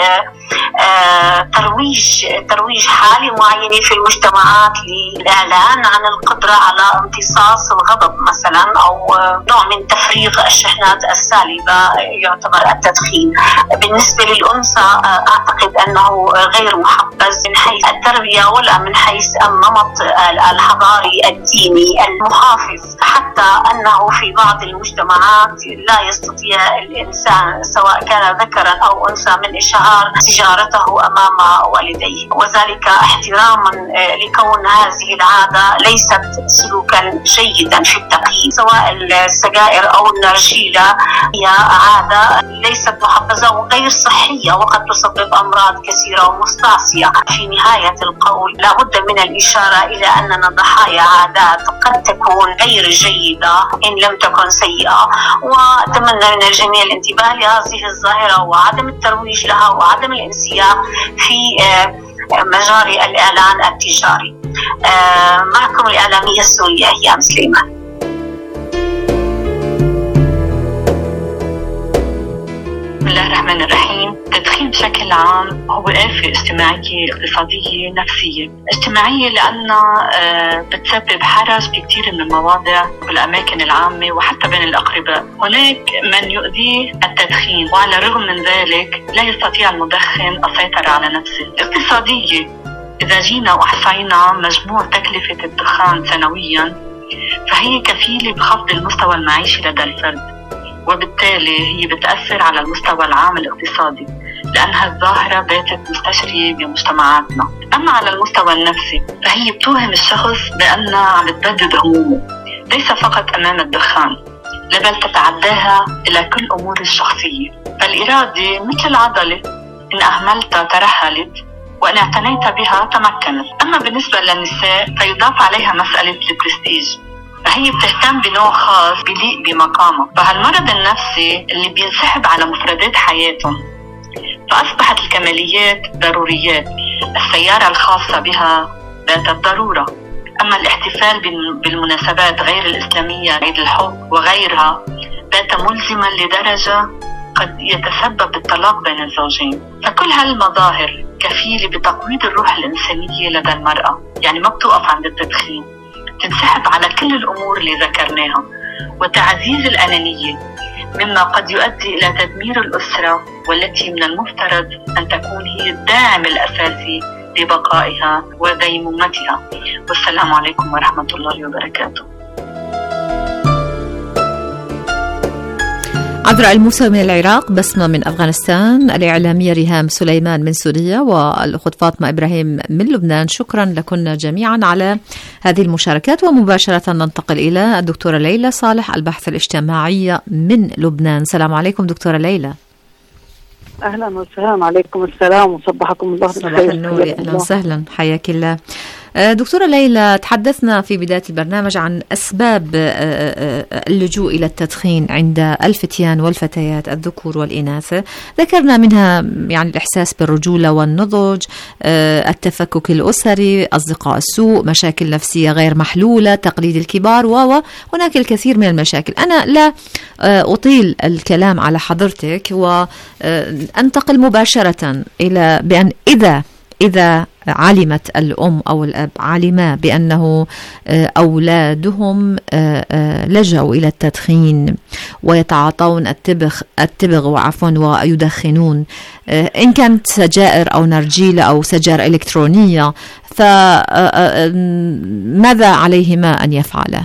بترويج حالة معينة في المجتمعات للإعلان عن القدرة على امتصاص الغضب مثلا، أو نوع من تفريغ الشحنات السالبة يعتبر التدخين. بالنسبة للأنثى أعتقد أنه غير محبذ من حيث التربية ولا من حيث النمط الحضاري الديني المحافظ، حتى أنه في بعض المجتمعات لا يستطيع الإنسان سواء كان ذكرا أو أنثى من إشعار سجارته أمام والديه، وذلك احتراما لكون تكون هذه العادة ليست سلوكا جيدا في التقييم، سواء السجائر أو النرجيلة هي عادة ليست محبذة وغير صحية وقد تسبب أمراض كثيرة ومستعصية. في نهاية القول لابد من الإشارة إلى أننا ضحايا عادات قد تكون غير جيدة إن لم تكن سيئة، وأتمنى من الجميع الانتباه لهذه الظاهرة وعدم الترويج لها وعدم الانسياق في مجاري الإعلان التجاري. معكم الإعلامية السورية هيام سليمان. بسم الله الرحمن الرحيم. التدخين بشكل عام هو آفة اجتماعية اقتصادية نفسية. اجتماعية لأنها بتسبب حرج بكثير من المواضع بالأماكن العامة وحتى بين الأقرباء. هناك من يؤذيه التدخين، وعلى الرغم من ذلك لا يستطيع المدخن السيطرة على نفسه. اقتصادية، إذا جينا وأحصينا مجموع تكلفة الدخان سنويا فهي كفيلة بخفض المستوى المعيشي لدى الفرد، وبالتالي هي بتأثر على المستوى العام الاقتصادي لأنها الظاهرة باتت مستشرية بمجتمعاتنا. أما على المستوى النفسي فهي بتوهم الشخص بأنها عم تبدد همومه، ليس فقط أمام الدخان بل تتعداها إلى كل أمور الشخصية. فالإرادة مثل العضلة، إن أهملتها ترهلت وإن اعتنيت بها تمكنت. أما بالنسبة للنساء فيضاف عليها مسألة البرستيج، فهي بتهتم بنوع خاص بيليق بمقامها. فهالمرض النفسي اللي بينسحب على مفردات حياتهم، فأصبحت الكماليات ضروريات، السيارة الخاصة بها باتت ضرورة. أما الاحتفال بالمناسبات غير الإسلامية، عيد الحب وغيرها، بات ملزما لدرجة قد يتسبب بالطلاق بين الزوجين. فكل هالمظاهر كفيلة بتقويض الروح الإنسانية لدى المرأة، يعني ما بتوقف عند التدخين، تنسحب على كل الأمور اللي ذكرناها وتعزيز الأنانية، مما قد يؤدي إلى تدمير الأسرة والتي من المفترض أن تكون هي الداعم الأساسي لبقائها وديمومتها. والسلام عليكم ورحمة الله وبركاته. عذراء الموسى من العراق، بسمة من أفغانستان، الإعلامية ريهام سليمان من سوريا، والأخت فاطمة إبراهيم من لبنان. شكرا لكم جميعا على هذه المشاركات. ومباشرة ننتقل إلى الدكتورة ليلى صالح، البحث الاجتماعي من لبنان. السلام عليكم دكتورة ليلى. أهلا وسهلا. عليكم السلام وصبحكم الله بالخير. صباح النور، أهلا وسهلا، حياك الله. دكتورة ليلى، تحدثنا في بداية البرنامج عن أسباب اللجوء إلى التدخين عند الفتيان والفتيات الذكور والإناث. ذكرنا منها يعني الإحساس بالرجولة والنضج، التفكك الأسري، أصدقاء السوء، مشاكل نفسية غير محلولة، تقليد الكبار، وهناك الكثير من المشاكل. أنا لا أطيل الكلام على حضرتك وأنتقل مباشرة إلى بأن إذا علمت الأم أو الأب علما بأنه أولادهم لجأوا إلى التدخين ويتعاطون التبغ ويدخنون، إن كانت سجائر أو نرجيلة أو سجائر إلكترونية، فماذا عليهما أن يفعلا؟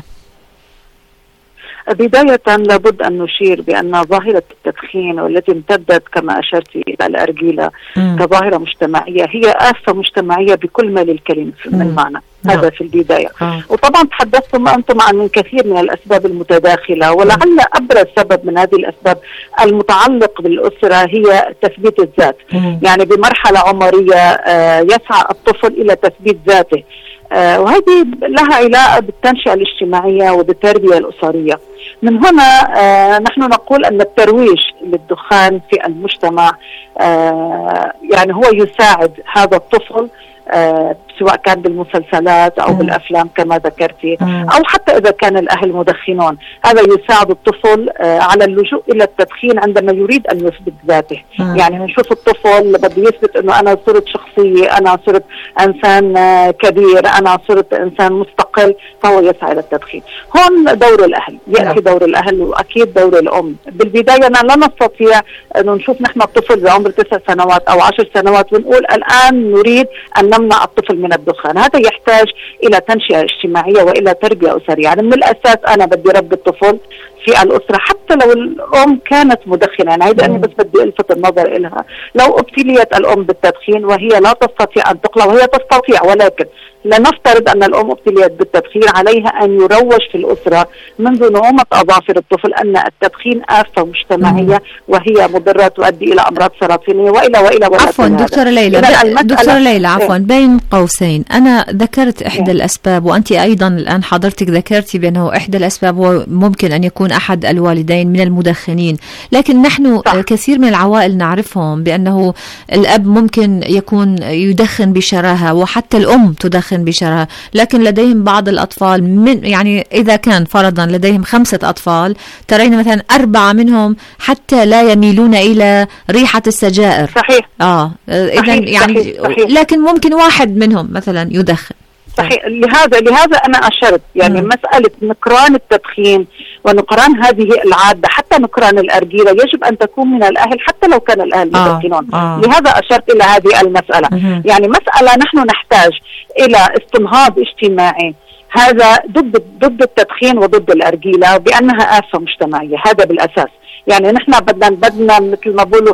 بداية لابد أن نشير بأن ظاهرة التدخين والتي امتدت كما أشرت إلى الأرجيلة كظاهرة مجتمعية هي آفة مجتمعية بكل ما للكلمة من معنى. هذا في البداية. وطبعا تحدثتم أنتم عن كثير من الأسباب المتداخلة، ولعل أبرز سبب من هذه الأسباب المتعلق بالأسرة هي تثبيت الذات. يعني بمرحلة عمرية يسعى الطفل إلى تثبيت ذاته، وهذه لها علاقة بالتنشئة الاجتماعية وبالتربية الأسرية. من هنا نحن نقول أن الترويج للدخان في المجتمع يعني هو يساعد هذا الطفل، سواء كان بالمسلسلات أو بالأفلام كما ذكرتي، أو حتى إذا كان الأهل مدخنون. هذا يساعد الطفل على اللجوء إلى التدخين عندما يريد أن يثبت ذاته. يعني نشوف الطفل بده يثبت أنه أنا صرت شخصية، أنا صرت إنسان كبير، أنا صرت إنسان مستقل، فهو يسعى إلى التدخين. هون دور الأهل، يأتي دور الأهل وأكيد دور الأم. بالبداية لا نستطيع أن نشوف نحن الطفل بعمر 9 سنوات أو 10 سنوات ونقول الآن نريد أن نمنع الطفل من الدخان. هذا يحتاج إلى تنشئة اجتماعية وإلى تربية أسرية. يعني من الأساس أنا بدي ربي الطفل في الأسرة حتى لو الأم كانت مدخنة. يعني هيدا أنا بس بدي ألفت النظر إلها. لو ابتليت الأم بالتدخين وهي لا تستطيع أن تقلع، وهي تستطيع ولكن لنفترض أن الأم ابتليت بالتدخين، عليها أن يروج في الأسرة منذ نعومة أظافر الطفل أن التدخين آفة مجتمعية وهي مضرة تؤدي إلى أمراض سرطانية وإلى عفوا دكتورة ليلى عفوا بين قوسين، أنا ذكرت إحدى الأسباب وأنت أيضا الآن حضرتك ذكرتي بأنه إحدى الأسباب وممكن أن يكون أحد الوالدين من المدخنين، لكن نحن كثير من العوائل نعرفهم بأنه الأب ممكن يكون يدخن بشراهة وحتى الأم تدخن بشراهة، لكن لديهم بعض الأطفال يعني إذا كان فرضا لديهم 5 أطفال ترين مثلا 4 منهم حتى لا يميلون إلى ريحة السجائر. صحيح. إذن يعني صحيح. لكن ممكن واحد منهم مثلا يدخن. صحيح. لهذا أنا أشرت يعني مسألة نكران التدخين ونكران هذه العادة حتى نكران الأرجيلة يجب أن تكون من الأهل حتى لو كان الأهل مدخنون. لهذا أشرت إلى هذه المسألة. يعني مسألة نحن نحتاج إلى استنهاض اجتماعي، هذا ضد التدخين وضد الأرجيلة بأنها آفة مجتمعية، هذا بالأساس. يعني نحن بدنا مثل ما بقولوا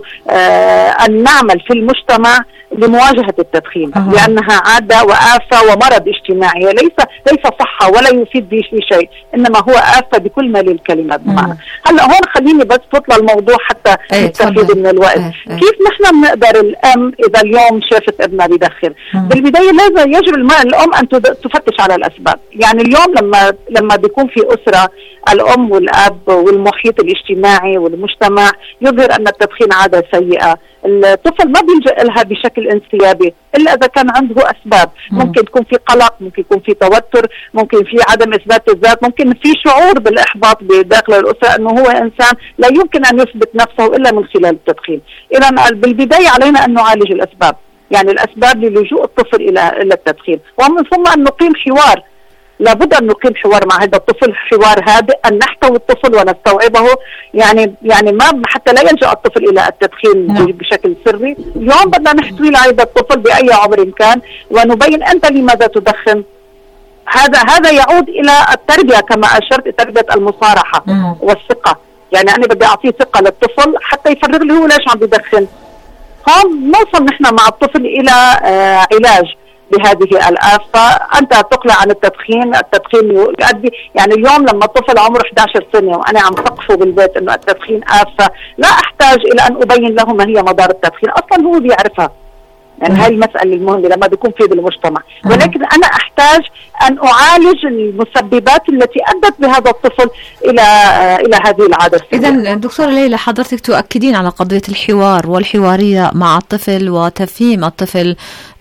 أن نعمل في المجتمع لمواجهة التدخين لأنها عادة وآفة ومرض اجتماعي، ليس صحة ولا يفيد به شيء، إنما هو آفة بكل ما للكلمة بمعنى. هلا هون خليني بس تطلع الموضوع حتى نستفيد من الوقت. كيف نحن بنقدر الأم إذا اليوم شافت ابنها بيدخن؟ بالبداية لازم يجب الأم أن تفتش على الأسباب. يعني اليوم لما بيكون في أسرة الأم والأب والمحيط الاجتماعي والمجتمع يظهر أن التدخين عادة سيئة، الطفل ما بيلجأ لها بشكل انسيابي إلا إذا كان عنده أسباب. ممكن يكون في قلق، ممكن يكون في توتر، ممكن في عدم إثبات الذات، ممكن في شعور بالإحباط بداخل الأسرة أنه هو إنسان لا يمكن أن يثبت نفسه إلا من خلال التدخين. إذا بالبداية علينا أن نعالج الأسباب، يعني الأسباب للجوء الطفل إلى التدخين، ومن ثم أن نقيم حوار. لابد أن نقيم حوار مع هذا الطفل، حوار هادئ، أن نحتوي الطفل ونستوعبه. يعني ما حتى لا يلجأ الطفل إلى التدخين بشكل سري. اليوم بدنا نحتوي هذا الطفل بأي عمر كان ونبين أنت لماذا تدخن. هذا يعود إلى التربية كما أشرت، تربية المصارحة والثقة. يعني أنا بدي أعطيه ثقة للطفل حتى يفرغ لي هو ليش عم بيدخن. هون نوصل نحن مع الطفل إلى علاج بهذه الآفة. أنت تقلع عن التدخين يؤدي، يعني اليوم لما الطفل عمره 11 سنة وأنا عم ثقفه بالبيت إنه التدخين آفة، لا أحتاج إلى أن أبين له ما هي مضار التدخين، أصلا هو بيعرفها. يعني هاي المسألة المهمة لما بيكون في بالمجتمع، ولكن أنا أحتاج أن أعالج المسببات التي أدت بهذا الطفل إلى هذه العادة. إذن دكتورة ليلى حضرتك تؤكدين على قضية الحوار والحوارية مع الطفل وتفهيم الطفل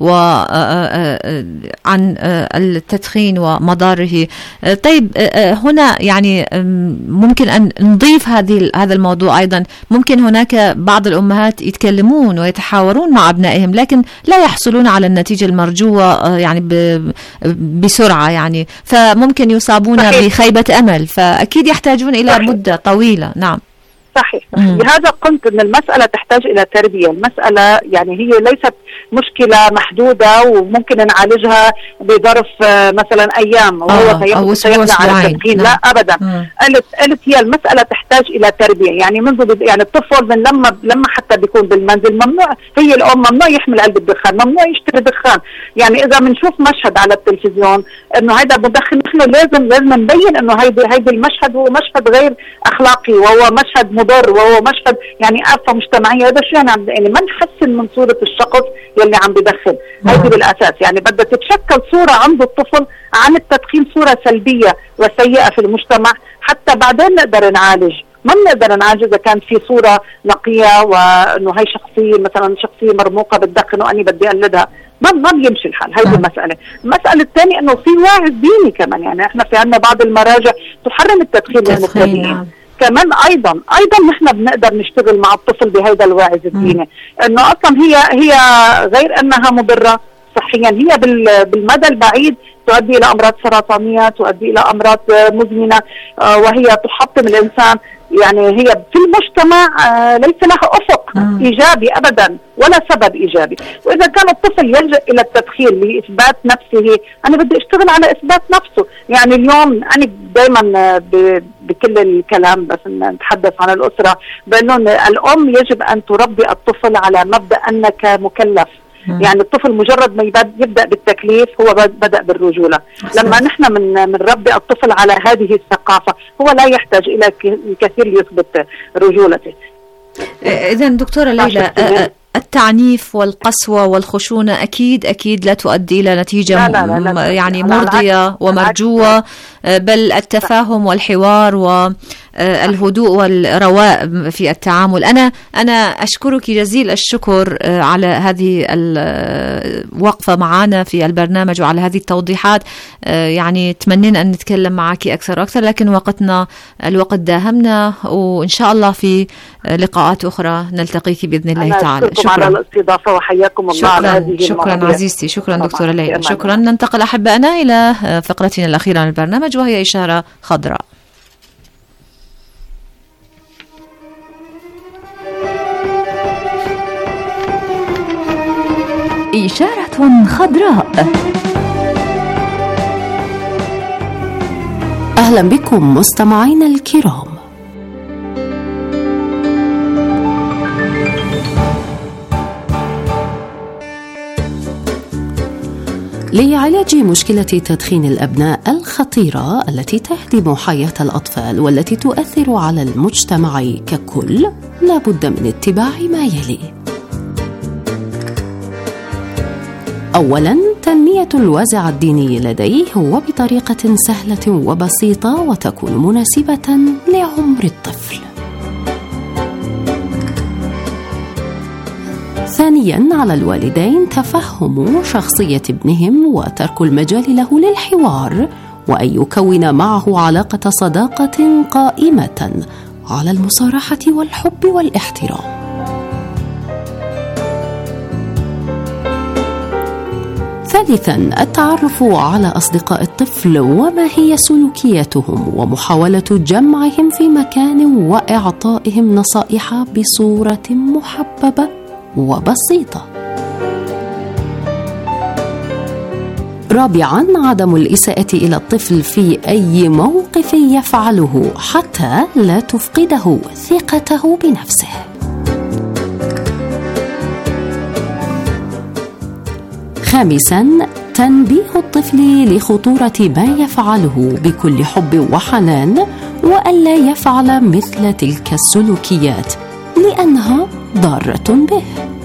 عن التدخين ومضاره. طيب هنا يعني ممكن أن نضيف هذا الموضوع أيضا. ممكن هناك بعض الأمهات يتكلمون ويتحاورون مع أبنائهم لكن لا يحصلون على النتيجة المرجوة يعني بسرعة، يعني فممكن يصابون بخيبة أمل، فأكيد يحتاجون إلى مدة طويلة. نعم صحيح. لهذا قلت أن المسألة تحتاج إلى تربية. المسألة يعني هي ليست مشكلة محدودة وممكن نعالجها بظرف مثلا أيام وهو سيقلع على التدخين. لا أبدا. قلت هي المسألة تحتاج إلى تربية. يعني يعني الطفل من لما حتى بيكون بالمنزل ممنوع، هي الأم ممنوع يحمل علبة دخان، ممنوع يشتري دخان. يعني إذا بنشوف مشهد على التلفزيون إنه هذا مدخن، نحن لازم نبين إنه هيدا المشهد هو مشهد غير أخلاقي وهو مشهد مضر وهو مشهد يعني آفة مجتمعية. هذا شو يعني ما نحسن من صورة الشخص يلي عم بدخن. هذه بالأساس يعني بدها تتشكل صورة عند الطفل عن التدخين، صورة سلبية وسيئة في المجتمع حتى بعدين نقدر نعالج. ما بنقدر نعالج إذا كان في صورة نقية وإنه هاي شخصية مثلا شخصية مرموقة بتدخن وأني بدي أقلدها. ما بيمشي الحال. هذه المسألة الثانية إنه في واعظ ديني كمان. يعني إحنا في عنا بعض المراجع تحرم التدخين للمبتدئين. كمان ايضا نحن بنقدر نشتغل مع الطفل بهذا الواعظ الديني، انه اصلا هي غير انها مضره صحيا، هي بالمدى البعيد تؤدي الى امراض سرطانيه، تؤدي الى امراض مزمنه، وهي تحطم الانسان. يعني هي في المجتمع ليس لها افق ايجابي ابدا ولا سبب ايجابي. واذا كان الطفل يلجأ الى التدخين لاثبات نفسه، انا بدي اشتغل على اثبات نفسه. يعني اليوم انا دائما بكل الكلام بس نتحدث عن الاسره، بانه الام يجب ان تربي الطفل على مبدأ انك مكلف، يعني الطفل مجرد ما يبدأ بالتكليف هو بدأ بالرجولة. لما نحن بنربي الطفل على هذه الثقافة هو لا يحتاج إلى الكثير ليثبت رجولته. إذا دكتورة ليلى، التعنيف والقسوة والخشونة أكيد لا تؤدي إلى نتيجة يعني مرضية ومرجوة، بل التفاهم والحوار والهدوء والرواء في التعامل. أنا أشكرك جزيل الشكر على هذه الوقفة معنا في البرنامج وعلى هذه التوضيحات. يعني تمنينا أن نتكلم معك أكثر وأكثر، لكن الوقت داهمنا، وإن شاء الله في لقاءات أخرى نلتقيك بإذن الله تعالى. شكرا على الاستضافة وحياكم الله على هذه شكرا عزيزتي، شكرا دكتورة ليلى. شكرا. ننتقل أحبائنا إلى فقرتنا الأخيرة من البرنامج، وهي إشارة خضراء. إشارة خضراء. أهلا بكم مستمعينا الكرام. لعلاج مشكلة تدخين الأبناء الخطيرة التي تهدم حياة الأطفال والتي تؤثر على المجتمع ككل، لا بد من اتباع ما يلي. أولاً، تنمية الوازع الديني لديه وبطريقة سهلة وبسيطة وتكون مناسبة لعمر الطفل. ثانياً، على الوالدين تفهم شخصية ابنهم وترك المجال له للحوار، وأن يكون معه علاقة صداقة قائمة على المصارحة والحب والاحترام. ثالثاً، التعرف على أصدقاء الطفل وما هي سلوكياتهم ومحاولة جمعهم في مكان وإعطائهم نصائح بصورة محببة وبسيطة. رابعاً، عدم الإساءة إلى الطفل في أي موقف يفعله حتى لا تفقده ثقته بنفسه. خامساً، تنبيه الطفل لخطورة ما يفعله بكل حب وحنان، وألا يفعل مثل تلك السلوكيات لأنها ضارة به.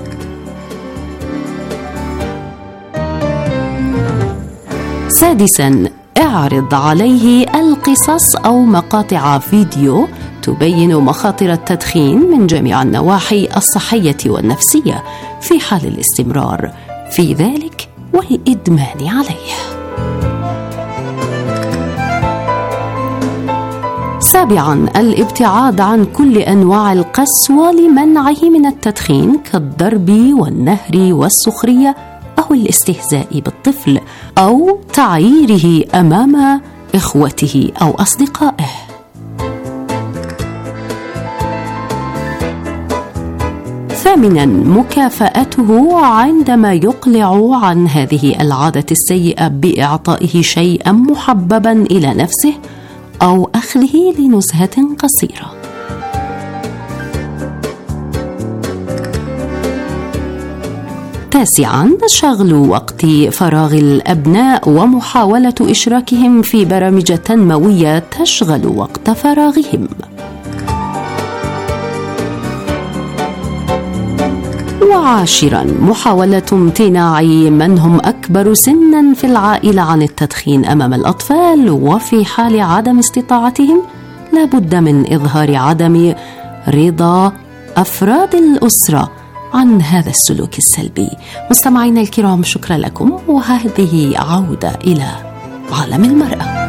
سادساً، اعرض عليه القصص أو مقاطع فيديو تبين مخاطر التدخين من جميع النواحي الصحية والنفسية في حال الاستمرار في ذلك والإدمان عليه. سابعاً، الابتعاد عن كل أنواع القسوة لمنعه من التدخين كالضرب والنهر والسخرية أو الاستهزاء بالطفل أو تعييره أمام إخوته أو أصدقائه. ثامناً، مكافأته عندما يقلع عن هذه العادة السيئة بإعطائه شيئاً محبباً إلى نفسه أو أخذه لنزهة قصيرة. تاسعاً، شغل وقت فراغ الأبناء ومحاولة إشراكهم في برامج تنموية تشغل وقت فراغهم. وعاشراً، محاولة امتناع من هم أكبر سناً في العائلة عن التدخين أمام الأطفال، وفي حال عدم استطاعتهم لا بد من إظهار عدم رضا أفراد الأسرة عن هذا السلوك السلبي. مستمعينا الكرام، شكرا لكم، وهذه عودة إلى عالم المرأة.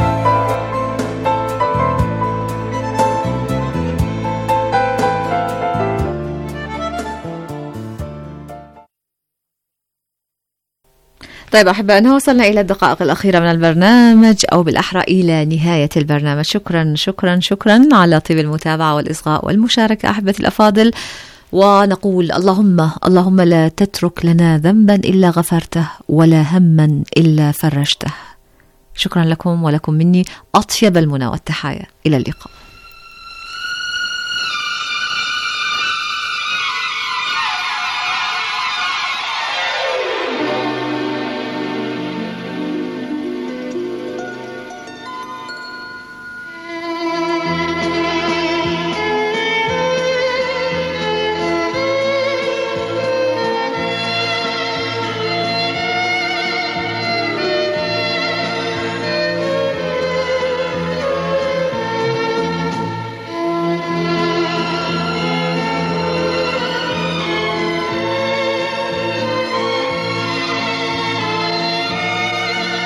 طيب أحبائنا، وصلنا إلى الدقائق الأخيرة من البرنامج، أو بالأحرى إلى نهاية البرنامج. شكرا شكرا شكرا على طيب المتابعة والإصغاء والمشاركة أحبتي الأفاضل، ونقول اللهم لا تترك لنا ذنبا إلا غفرته ولا هما إلا فرجته. شكرا لكم، ولكم مني أطيب المنى والتحايا. إلى اللقاء.